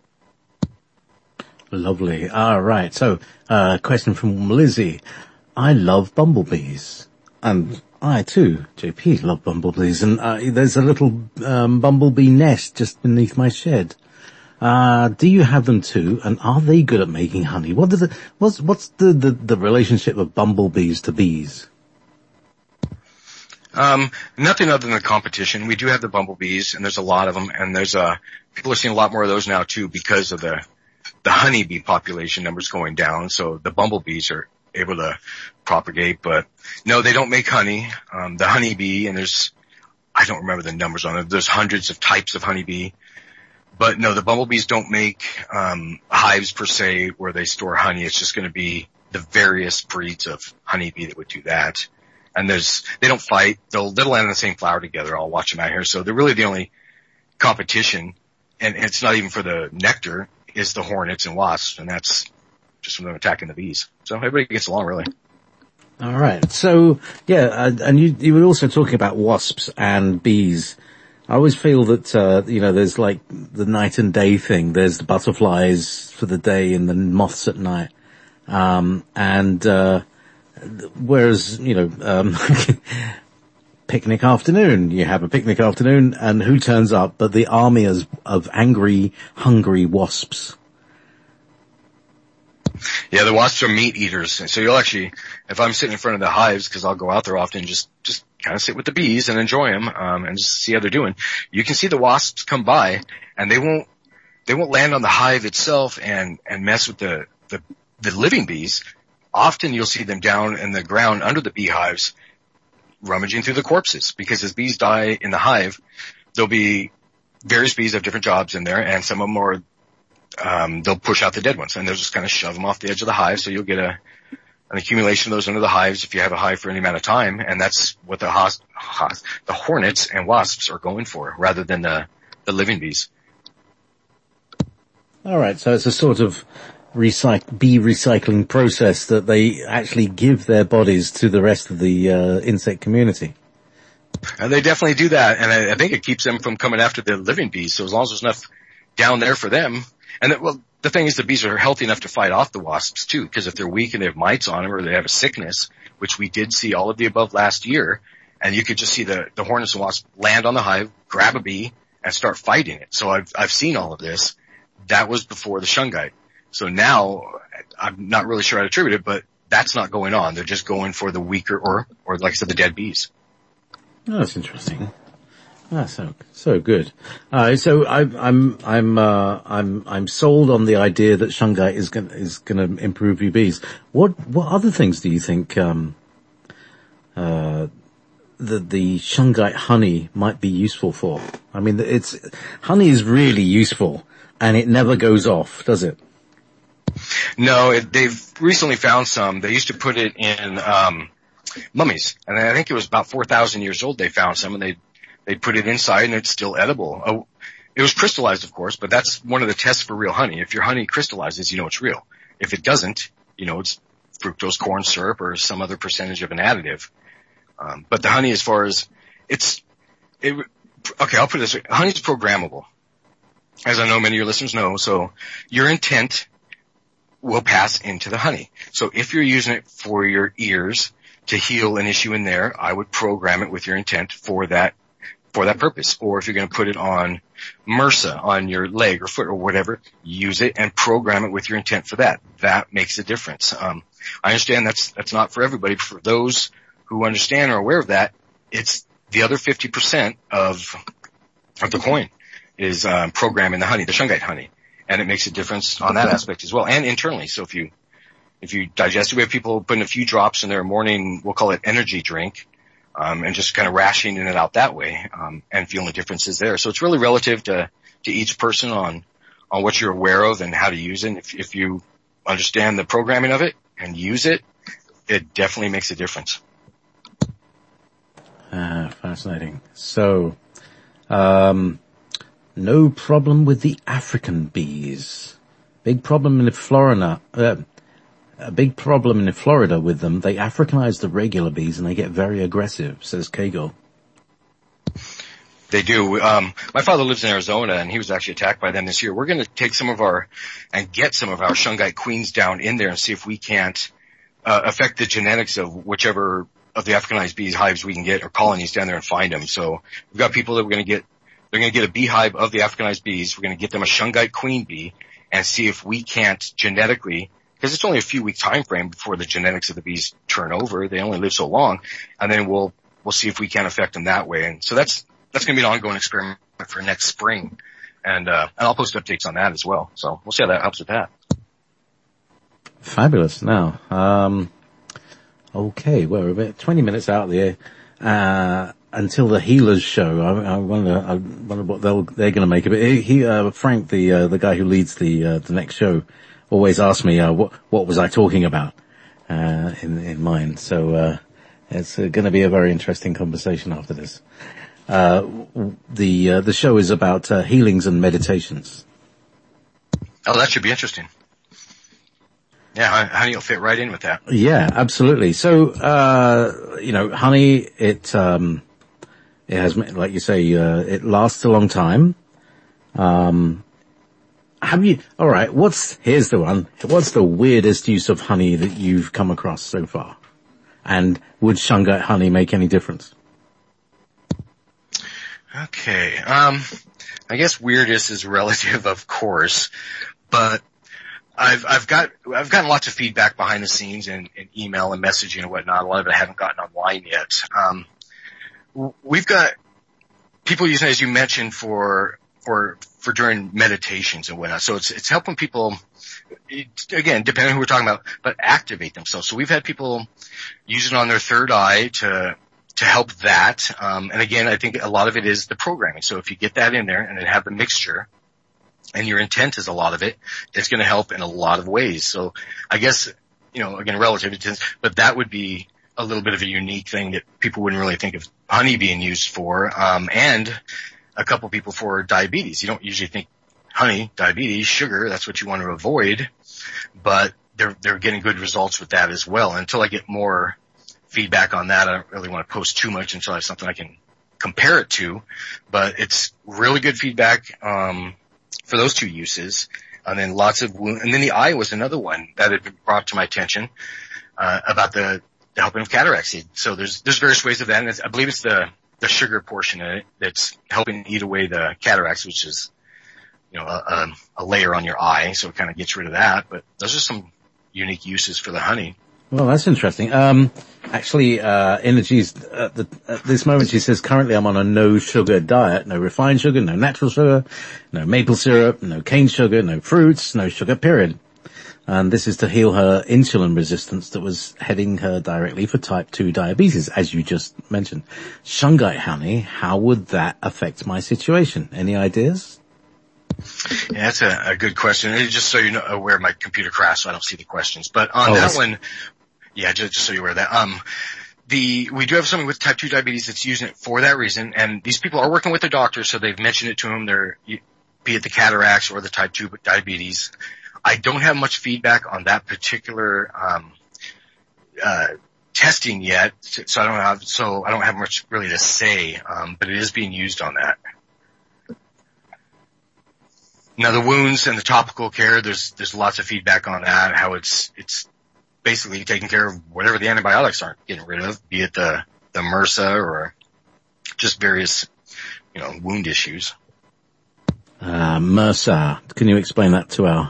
Lovely. All right. So, uh, question from Lizzie. I love bumblebees. And I too, J P, love bumblebees. And uh, there's a little um, bumblebee nest just beneath my shed. Uh, do you have them too? And are they good at making honey? What does it, what's, what's the, the, the relationship of bumblebees to bees? Um, nothing other than the competition. We do have the bumblebees, and there's a lot of them, and there's uh people are seeing a lot more of those now too because of the the honeybee population numbers going down. So the bumblebees are able to propagate, but no, they don't make honey. Um, the honeybee, and there's, I don't remember the numbers on it. There's hundreds of types of honeybee, but no, the bumblebees don't make, um, hives per se where they store honey. It's just going to be the various breeds of honeybee that would do that. And there's, they don't fight. They'll, they'll land on the same flower together. I'll watch them out here. So they're really the only competition, and it's not even for the nectar, is the hornets and wasps, and that's just from them attacking the bees. So everybody gets along really. All right. So, yeah, uh, and you, you were also talking about wasps and bees. I always feel that, uh, you know, there's like the night and day thing. There's the butterflies for the day and the moths at night. Um, and, uh, whereas, you know, um, picnic afternoon, you have a picnic afternoon, and who turns up but the army of, of angry, hungry wasps? Yeah, the wasps are meat eaters. And so you'll actually, if I'm sitting in front of the hives, because I'll go out there often, just, just kind of sit with the bees and enjoy them, um, and just see how they're doing. You can see the wasps come by, and they won't, they won't land on the hive itself and, and mess with the, the, the living bees. Often you'll see them down in the ground under the beehives, rummaging through the corpses, because as bees die in the hive, there'll be various bees have different jobs in there, and some of them are, um, they'll push out the dead ones, and they'll just kind of shove them off the edge of the hive. So you'll get a, an accumulation of those under the hives if you have a hive for any amount of time, and that's what the hos, hos, the hornets and wasps are going for, rather than the, the living bees. All right. So it's a sort of recyc- bee recycling process that they actually give their bodies to the rest of the uh, insect community. And they definitely do that, and I, I think it keeps them from coming after the living bees. So as long as there's enough down there for them, and it, well, the thing is the bees are healthy enough to fight off the wasps too, because if they're weak and they have mites on them or they have a sickness, which we did see all of the above last year, and you could just see the, the hornets and wasps land on the hive, grab a bee, and start fighting it. So I've, I've seen all of this. That was before the shungite. So now, I'm not really sure how to attribute it, but that's not going on. They're just going for the weaker or, or like I said, the dead bees. Oh, that's interesting. That's so, so good. Uh, so I, I'm, I'm, uh, I'm, I'm sold on the idea that shungite is going is going to improve your bees. What, what other things do you think, um, uh, the, the shungite honey might be useful for? I mean, it's, honey is really useful and it never goes off, does it? No, it, they've recently found some. They used to put it in, um, mummies, and I think it was about four thousand years old they found some, and they they put it inside and it's still edible. Oh, it was crystallized, of course, but that's one of the tests for real honey. If your honey crystallizes, you know it's real. If it doesn't, you know it's fructose corn syrup or some other percentage of an additive. Um, but the honey, as far as it's, it, okay, I'll put it this way. Honey's programmable, as I know many of your listeners know. So your intent will pass into the honey. So if you're using it for your ears to heal an issue in there, I would program it with your intent for that, for that purpose. Or if you're going to put it on MRSA, on your leg or foot or whatever, use it and program it with your intent for that. That makes a difference. Um, I understand that's, that's not for everybody. For those who understand or are aware of that, it's the other fifty percent of, of the coin is, um, programming the honey, the shungite honey. And it makes a difference on that aspect as well, and internally. So if you, if you digest it, we have people putting a few drops in their morning, we'll call it energy drink, um, and just kind of rationing it out that way, um, and feeling the differences there. So it's really relative to, to each person on, on what you're aware of and how to use it. If, if you understand the programming of it and use it, it definitely makes a difference. Ah, fascinating. So, um, no problem with the African bees. Big problem in Florida. Uh, a big problem in Florida with them. They Africanize the regular bees and they get very aggressive, says Kagel. They do. Um, my father lives in Arizona and he was actually attacked by them this year. We're going to take some of our, and get some of our shungite queens down in there and see if we can't, uh, affect the genetics of whichever of the Africanized bees hives we can get or colonies down there and find them. So we've got people that we're going to get, they're going to get a beehive of the Africanized bees. We're going to get them a shungite queen bee and see if we can't genetically, because it's only a few week time frame before the genetics of the bees turn over. They only live so long. And then we'll, we'll see if we can affect them that way. And so that's, that's going to be an ongoing experiment for next spring. And, uh, and I'll post updates on that as well. So we'll see how that helps with that. Fabulous. Now, um, okay, well, we're about twenty minutes out there, uh, until the Healers show. I, I wonder, I wonder what they'll, they're going to make of it. He, uh, Frank, the, uh, the guy who leads the, uh, the next show, always asks me, uh, what, what was I talking about, uh, in, in mine. So, uh, it's uh, going to be a very interesting conversation after this. Uh, the, uh, the show is about, uh, healings and meditations. Oh, that should be interesting. Yeah, honey will fit right in with that. Yeah, absolutely. So, uh, you know, honey, it, um, it has, like you say, uh, it lasts a long time. Um, have you, alright, what's, here's the one. What's the weirdest use of honey that you've come across so far? And would shungite honey make any difference? Okay, um, I guess weirdest is relative, of course, but I've, I've got, I've gotten lots of feedback behind the scenes and, and email and messaging and whatnot. A lot of it I haven't gotten online yet. Um, we've got people using it, as you mentioned, for, for, for during meditations and whatnot. So it's, it's helping people, again, depending on who we're talking about, but activate themselves. So we've had people use it on their third eye to, to help that. Um, and again, I think a lot of it is the programming. So if you get that in there and then have the mixture, and your intent is a lot of it, it's going to help in a lot of ways. So I guess, you know, again, relative, but that would be a little bit of a unique thing that people wouldn't really think of honey being used for. Um, and a couple people for diabetes. You don't usually think honey, diabetes, sugar, that's what you want to avoid, but they're, they're getting good results with that as well. Until I get more feedback on that, I don't really want to post too much until I have something I can compare it to, but it's really good feedback, um, for those two uses. And then lots of wound, and then the eye was another one that had been brought to my attention, uh, about the, the helping of cataract seed. So there's, there's various ways of that. And it's, I believe it's the, the sugar portion in it that's helping eat away the cataracts, which is, you know, a, a layer on your eye. So it kind of gets rid of that. But those are some unique uses for the honey. Well, that's interesting. Um, actually, uh, Energy's, at, the, at this moment she says, currently I'm on a no sugar diet, no refined sugar, no natural sugar, no maple syrup, no cane sugar, no fruits, no sugar, period. And this is to heal her insulin resistance that was heading her directly for type two diabetes, as you just mentioned. Shungite honey, how would that affect my situation? Any ideas? Yeah, that's a, a good question. Just so you know, aware my computer crashed, so I don't see the questions. But on oh, that one, yeah, just, just so you're aware of that. Um, the, we do have something with type two diabetes that's using it for that reason. And these people are working with their doctor, so they've mentioned it to them. They're, be it the cataracts or the type two diabetes. I don't have much feedback on that particular, um, uh, testing yet. So I don't have, so I don't have much really to say. Um, but it is being used on that. Now the wounds and the topical care, there's, there's lots of feedback on that, how it's, it's, basically taking care of whatever the antibiotics aren't getting rid of, be it the, the MRSA or just various, you know, wound issues. Uh, MRSA. Can you explain that to our,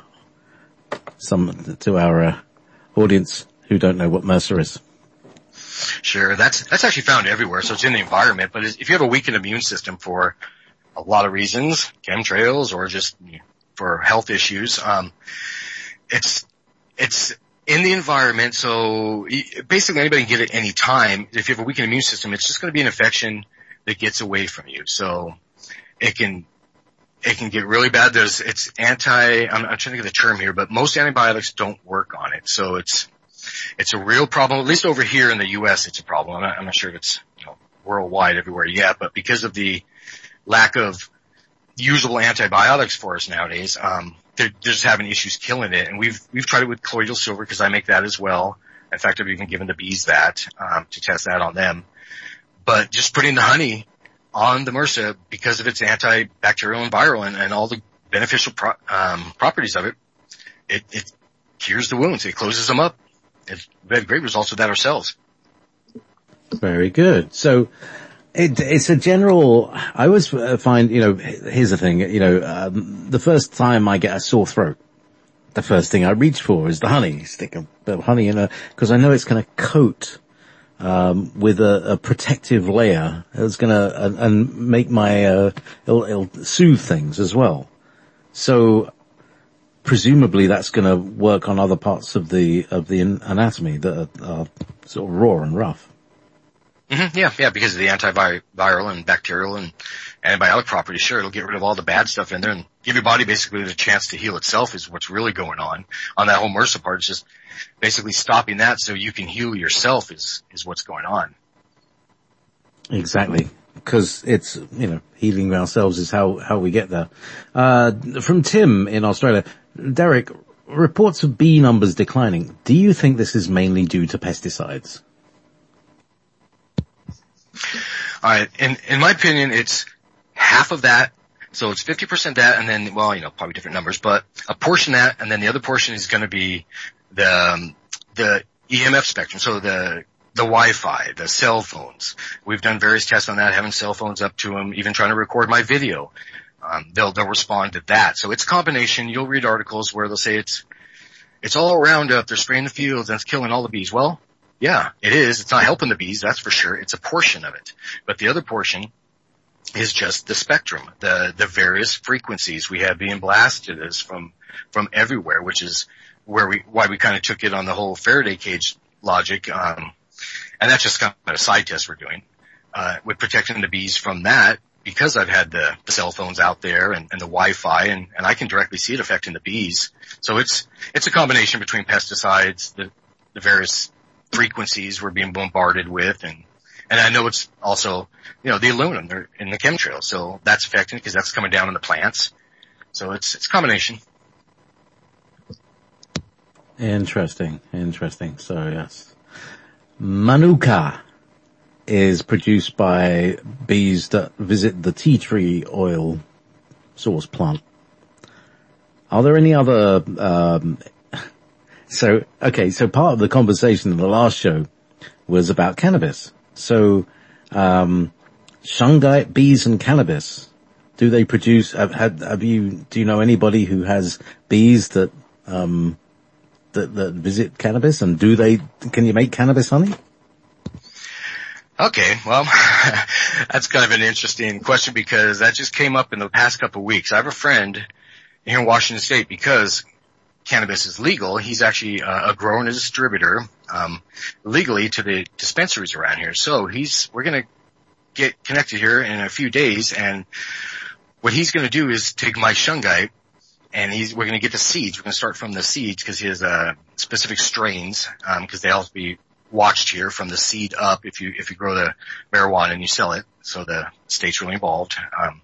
some, to our, uh, audience who don't know what MRSA is? Sure. That's, that's actually found everywhere. So it's in the environment, but if you have a weakened immune system for a lot of reasons, chemtrails or just for health issues, um, it's, it's, in the environment, so basically anybody can get it any time. If you have a weakened immune system, it's just going to be an infection that gets away from you. So it can, it can get really bad. There's, it's anti, I'm, I'm trying to think of the term here, but most antibiotics don't work on it. So it's, it's a real problem. At least over here in the U S, it's a problem. I'm not, I'm not sure if it's, you know, worldwide everywhere yet, but because of the lack of usable antibiotics for us nowadays, um, they're just having issues killing it. And we've, we've tried it with colloidal silver because I make that as well. In fact, I've even given the bees that, um, to test that on them. But just putting the honey on the MRSA because of its antibacterial and viral and, and all the beneficial pro, um, properties of it, it, it cures the wounds. It closes them up. It's, we've had great results with that ourselves. Very good. So, It, it's a general, I always find, you know, here's the thing, you know, um, the first time I get a sore throat, the first thing I reach for is the honey, stick a bit of honey in a, cause I know it's going to coat, um, with a, a protective layer. It's going to, and, and make my, uh, it'll, it'll soothe things as well. So, presumably that's going to work on other parts of the, of the anatomy that are, are sort of raw and rough. Mm-hmm, yeah, yeah, because of the antiviral and bacterial and antibiotic properties, sure, it'll get rid of all the bad stuff in there and give your body basically the chance to heal itself is what's really going on. On that whole MRSA part, it's just basically stopping that so you can heal yourself is, is what's going on. Exactly. Because it's, you know, healing ourselves is how, how we get there. Uh, from Tim in Australia, Derek, reports of bee numbers declining. Do you think this is mainly due to pesticides? All right. In, in my opinion, it's half of that. So it's fifty percent that and then, well, you know, probably different numbers, but a portion that and then the other portion is going to be the, um, the E M F spectrum. So the, the Wi-Fi, the cell phones. We've done various tests on that, having cell phones up to them, even trying to record my video. Um, they'll, they'll respond to that. So it's a combination. You'll read articles where they'll say it's, it's all Roundup. They're spraying the fields and it's killing all the bees. Well, yeah, it is. It's not helping the bees, that's for sure. It's a portion of it. But the other portion is just the spectrum, the, the various frequencies we have being blasted as from, from everywhere, which is where we, why we kind of took it on the whole Faraday cage logic. Um, and that's just kind of a side test we're doing, uh, with protecting the bees from that because I've had the, the cell phones out there and, and the Wi-Fi and, and I can directly see it affecting the bees. So it's, it's a combination between pesticides, the, the various frequencies we're being bombarded with and, and I know it's also, you know, the aluminum they're in the chemtrails. So that's affecting because that's coming down in the plants. So it's, it's a combination. Interesting. Interesting. So yes. Manuka is produced by bees that visit the tea tree oil source plant. are there any other, um, so, okay, so part of the conversation in the last show was about cannabis. So, um, shungite, bees and cannabis, do they produce, have, have, have you, do you know anybody who has bees that, um, that, that visit cannabis, and do they, can you make cannabis honey? Okay, well, that's kind of an interesting question because that just came up in the past couple of weeks. I have a friend here in Washington State, because cannabis is legal. He's actually uh, a grower and a distributor, um, legally to the dispensaries around here. So he's, we're going to get connected here in a few days, and what he's going to do is take my shungite, and he's, we're going to get the seeds. We're going to start from the seeds because he has, uh, specific strains, um, cause they all have to be watched here from the seed up if you, if you grow the marijuana and you sell it. So the state's really involved. Um,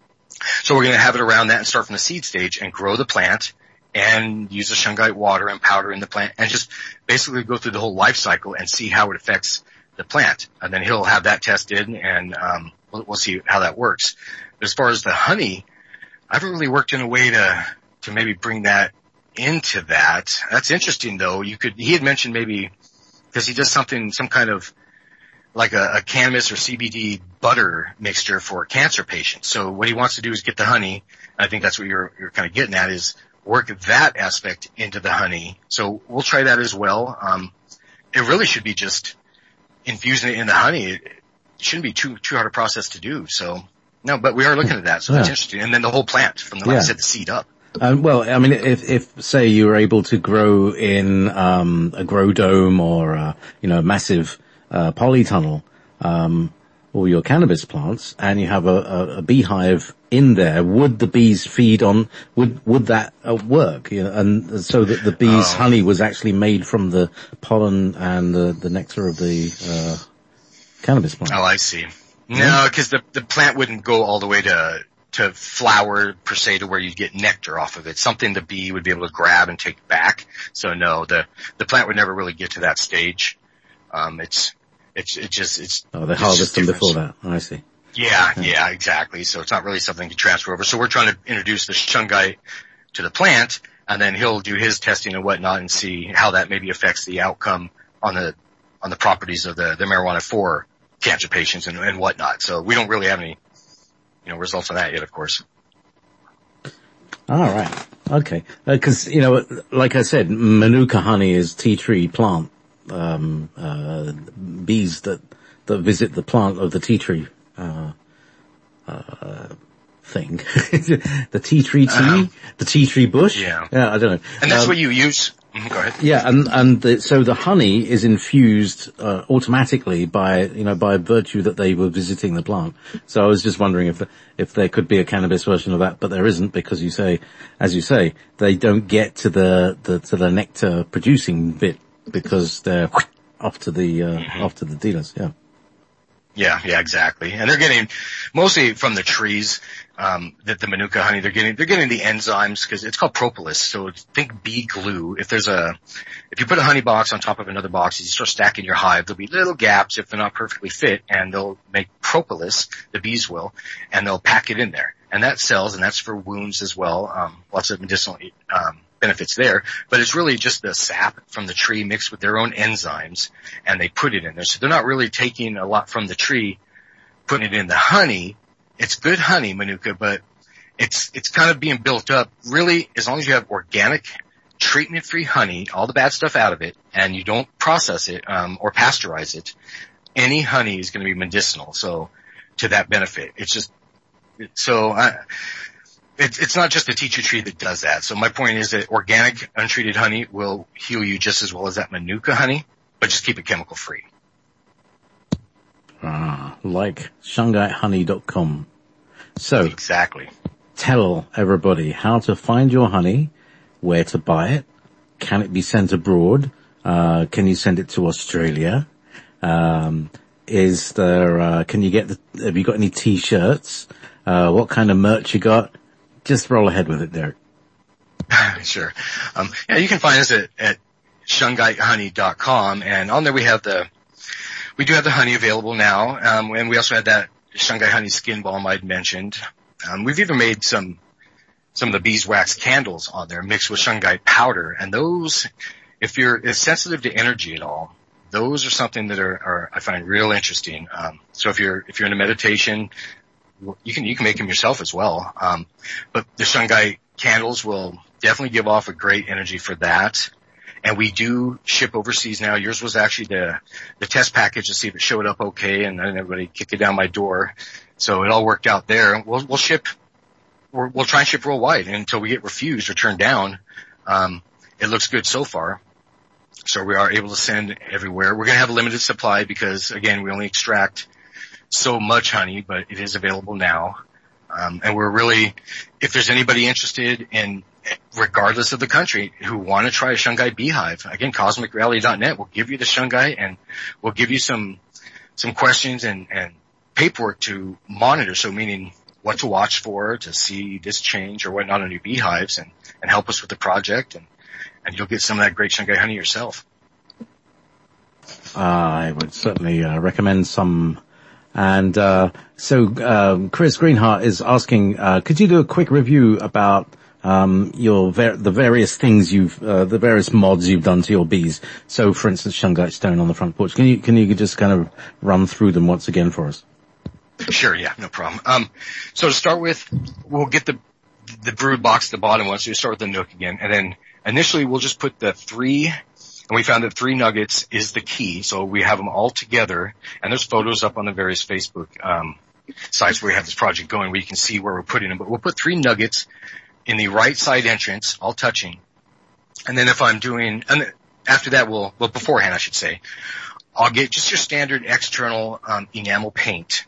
so we're going to have it around that and start from the seed stage and grow the plant and use the shungite water and powder in the plant and just basically go through the whole life cycle and see how it affects the plant. And then he'll have that tested, and, um, we'll, we'll see how that works. But as far as the honey, I haven't really worked in a way to, to maybe bring that into that. That's interesting though. You could, he had mentioned maybe, because he does something, some kind of like a, a cannabis or C B D butter mixture for cancer patients. So what he wants to do is get the honey. And I think that's what you're, you're kind of getting at, is work that aspect into the honey. So we'll try that as well. Um, it really should be just infusing it in the honey. It, it shouldn't be too, too hard a process to do. So no, but we are looking at that. So yeah. That's interesting. And then the whole plant from the, like yeah. I said, the seed up. Um, well, I mean, if, if, say you were able to grow in, um, a grow dome or, uh, you know, a massive, uh, polytunnel, um, all your cannabis plants, and you have a, a, a beehive in there, would the bees feed on, would, would that uh, work? You know, and so that the bees' oh. honey was actually made from the pollen and the, the nectar of the, uh, cannabis plant. Oh, I see. No, because the, the plant wouldn't go all the way to, to flower per se to where you get nectar off of it, something the bee would be able to grab and take back. So no, the, the plant would never really get to that stage. Um, it's, it's, it just, it's. Oh, they harvest them before that. Oh, I see. Yeah, yeah, yeah, exactly. So it's not really something to transfer over. So we're trying to introduce the shungite to the plant, and then he'll do his testing and whatnot and see how that maybe affects the outcome on the, on the properties of the, the marijuana for cancer patients and, and whatnot. So we don't really have any, you know, results on that yet, of course. All right. Okay. Uh, cause, you know, like I said, Manuka honey is tea tree plant, um, uh, bees that, that visit the plant of the tea tree, uh, uh, thing. The tea tree tea, um, the tea tree bush. Yeah. Yeah, I don't know. And that's um, what you use. Go ahead. Yeah, and and the, so the honey is infused uh, automatically by, you know, by virtue that they were visiting the plant. So I was just wondering if if there could be a cannabis version of that, but there isn't, because you say, as you say, they don't get to the, the to the nectar producing bit because they're off to the uh, mm-hmm. off to the dealers. Yeah. Yeah, yeah, exactly. And they're getting mostly from the trees, um, that the Manuka honey, they're getting, they're getting the enzymes, because it's called propolis. So think bee glue. If there's a, if you put a honey box on top of another box, you start stacking your hive, there'll be little gaps if they're not perfectly fit, and they'll make propolis, the bees will, and they'll pack it in there. And that sells, and that's for wounds as well. Um, lots of medicinal, um, benefits there, but it's really just the sap from the tree mixed with their own enzymes, and they put it in there. So they're not really taking a lot from the tree, putting it in the honey. It's good honey, Manuka, but it's, it's kind of being built up. Really, as long as you have organic, treatment-free honey, all the bad stuff out of it, and you don't process it, um, or pasteurize it, any honey is going to be medicinal. So to that benefit, it's just, so I, It's, it's not just the tea tree that does that. So my point is that organic, untreated honey will heal you just as well as that Manuka honey, but just keep it chemical free. Ah, like shungite honey dot com. So exactly. Tell everybody how to find your honey, where to buy it, can it be sent abroad, uh, can you send it to Australia, um, is there, uh, can you get the, have you got any t-shirts, uh, what kind of merch you got? Just roll ahead with it, Derek. Sure. Um, yeah, you can find us at, at shungite honey dot com, and on there we have the, we do have the honey available now, um, and we also had that Shungite honey skin balm I'd mentioned. Um, we've even made some some of the beeswax candles on there mixed with shungite powder. And those, if you're as sensitive to energy at all, those are something that are, are I find real interesting. Um, so if you're, if you're in a meditation, you can, you can make them yourself as well. Um, but the shungite candles will definitely give off a great energy for that. And we do ship overseas now. Yours was actually the, the test package to see if it showed up okay, and then everybody kicked it down my door. So it all worked out there. We'll, we'll ship, we're, we'll try and ship worldwide until we get refused or turned down. Um, it looks good so far. So we are able to send everywhere. We're going to have a limited supply because, again, we only extract so much honey, but it is available now. Um, and we're really, if there's anybody interested in, regardless of the country, who want to try a shungite beehive, again, cosmic reality dot net will give you the shungite, and we'll give you some, some questions and, and paperwork to monitor. So meaning what to watch for to see this change or whatnot on your beehives, and, and help us with the project, and, and you'll get some of that great shungite honey yourself. Uh, I would certainly uh, recommend some. And uh, so um, Chris Greenheart is asking, uh, could you do a quick review about um, your ver- the various things you've, uh, the various mods you've done to your bees? So, for instance, shungite stone on the front porch. Can you can you just kind of run through them once again for us? Sure, yeah, no problem. Um, so to start with, we'll get the the brood box at the bottom one. So you start with the Nook again, and then initially we'll just put the three. And we found that three nuggets is the key. So we have them all together, and there's photos up on the various Facebook um sites where we have this project going where you can see where we're putting them. But we'll put three nuggets in the right side entrance, all touching. And then if I'm doing, and after that we'll, well beforehand I should say, I'll get just your standard external um enamel paint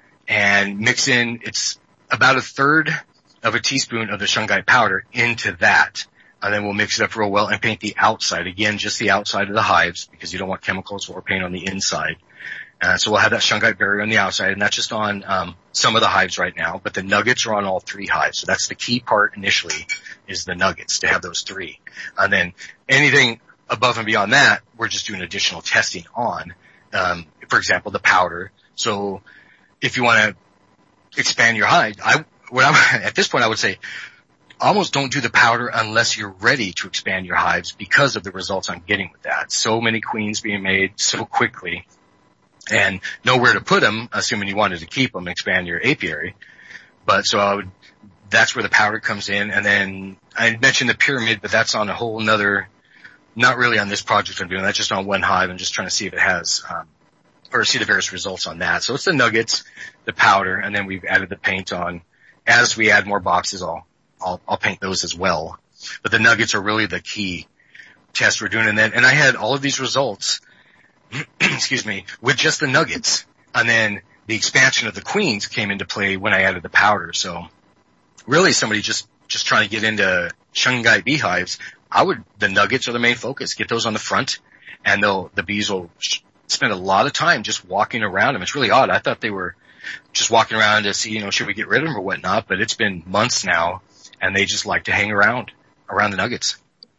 and mix in, it's about a third of a teaspoon of the shungite powder into that. And then we'll mix it up real well and paint the outside. Again, just the outside of the hives because you don't want chemicals or paint on the inside. Uh, so we'll have that shungite barrier on the outside, and that's just on um some of the hives right now. But the nuggets are on all three hives. So that's the key part initially, is the nuggets, to have those three. And then anything above and beyond that, we're just doing additional testing on. Um, for example, the powder. So if you want to expand your hive, I, what I'm, at this point I would say, almost don't do the powder unless you're ready to expand your hives because of the results I'm getting with that. So many queens being made so quickly and nowhere to put them, assuming you wanted to keep them, expand your apiary. But so I would, that's where the powder comes in. And then I mentioned the pyramid, but that's on a whole nother, not really on this project I'm doing. That's just on one hive and just trying to see if it has, um, or see the various results on that. So it's the nuggets, the powder, and then we've added the paint on. As we add more boxes, I'll I'll, I'll paint those as well. But the nuggets are really the key test we're doing. And then, and I had all of these results, excuse me, with just the nuggets. And then the expansion of the queens came into play when I added the powder. So really somebody just, just trying to get into shungite beehives, I would, the nuggets are the main focus. Get those on the front, and they'll, the bees will spend a lot of time just walking around them. It's really odd. I thought they were just walking around to see, you know, should we get rid of them or whatnot, but it's been months now. And they just like to hang around, around the nuggets.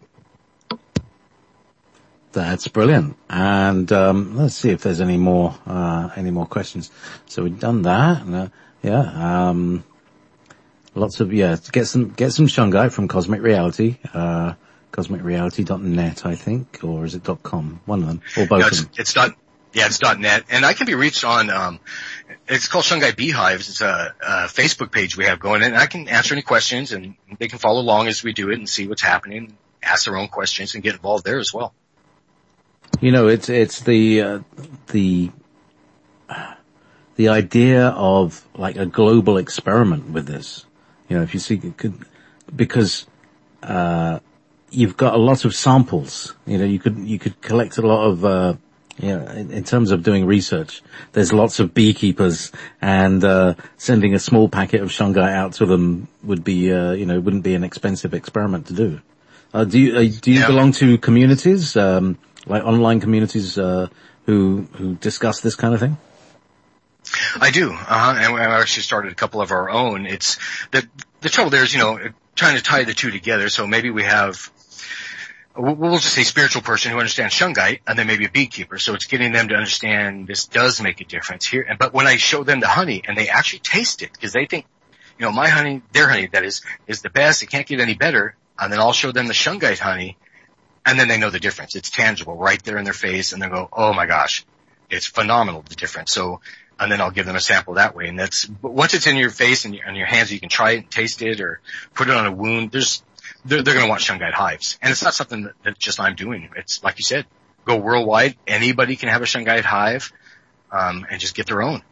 That's brilliant. And, um, let's see if there's any more, uh, any more questions. So we've done that. And, uh, yeah, um, lots of, yeah, get some, get some shungite from Cosmic Reality, uh, cosmic reality dot net, I think, or is it .com? One of them, or both no, of it's, them. It's dot, yeah, it's .net. And I can be reached on, um, it's called Shungite Beehives. It's a, a Facebook page we have going, and I can answer any questions, and they can follow along as we do it and see what's happening, ask their own questions, and get involved there as well. You know, it's it's the uh, the the idea of like a global experiment with this. You know, if you see, could, because uh you've got a lot of samples. You know, you could you could collect a lot of. uh Yeah, in, in terms of doing research, there's lots of beekeepers, and uh sending a small packet of shungite out to them would be, uh you know, wouldn't be an expensive experiment to do. Uh, do you uh, do you yeah. belong to communities, um like online communities, uh who who discuss this kind of thing? I do, uh-huh. And we actually started a couple of our own. It's the the trouble there is, you know, trying to tie the two together. So maybe we have. We'll just say spiritual person who understands shungite, and then maybe a beekeeper. So it's getting them to understand this does make a difference here. And but when I show them the honey and they actually taste it, because they think you know, my honey, their honey, that is, is the best. It can't get any better. And then I'll show them the Shungite honey, and then they know the difference. It's tangible right there in their face, and they go, oh my gosh, it's phenomenal, the difference. So, and then I'll give them a sample that way. And that's, once it's in your face and your, and your hands, you can try it and taste it or put it on a wound. There's, they're, they're going to want Shungite hives. And it's not something that, that just I'm doing. It's like you said, go worldwide. Anybody can have a Shungite hive, um, and just get their own.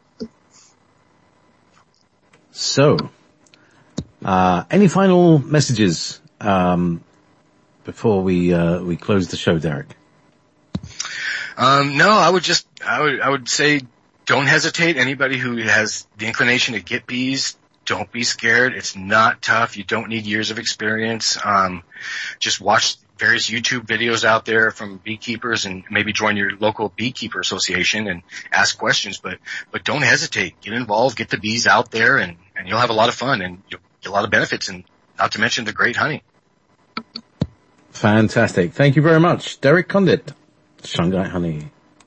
So, uh, any final messages, um, before we, uh, we close the show, Derek? Um, no, I would just, I would, I would say don't hesitate. Anybody who has the inclination to get bees, don't be scared. It's not tough. You don't need years of experience. Um, just watch various YouTube videos out there from beekeepers and maybe join your local beekeeper association and ask questions, but, but don't hesitate. Get involved, get the bees out there, and, and you'll have a lot of fun and you'll get a lot of benefits, and not to mention the great honey. Fantastic. Thank you very much. Derek Condit, Shungite honey.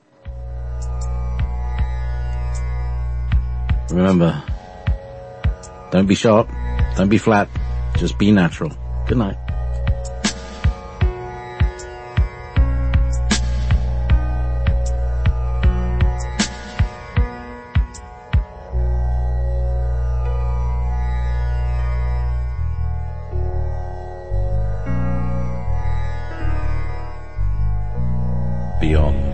Remember, don't be sharp, don't be flat, just be natural. Good night. Beyond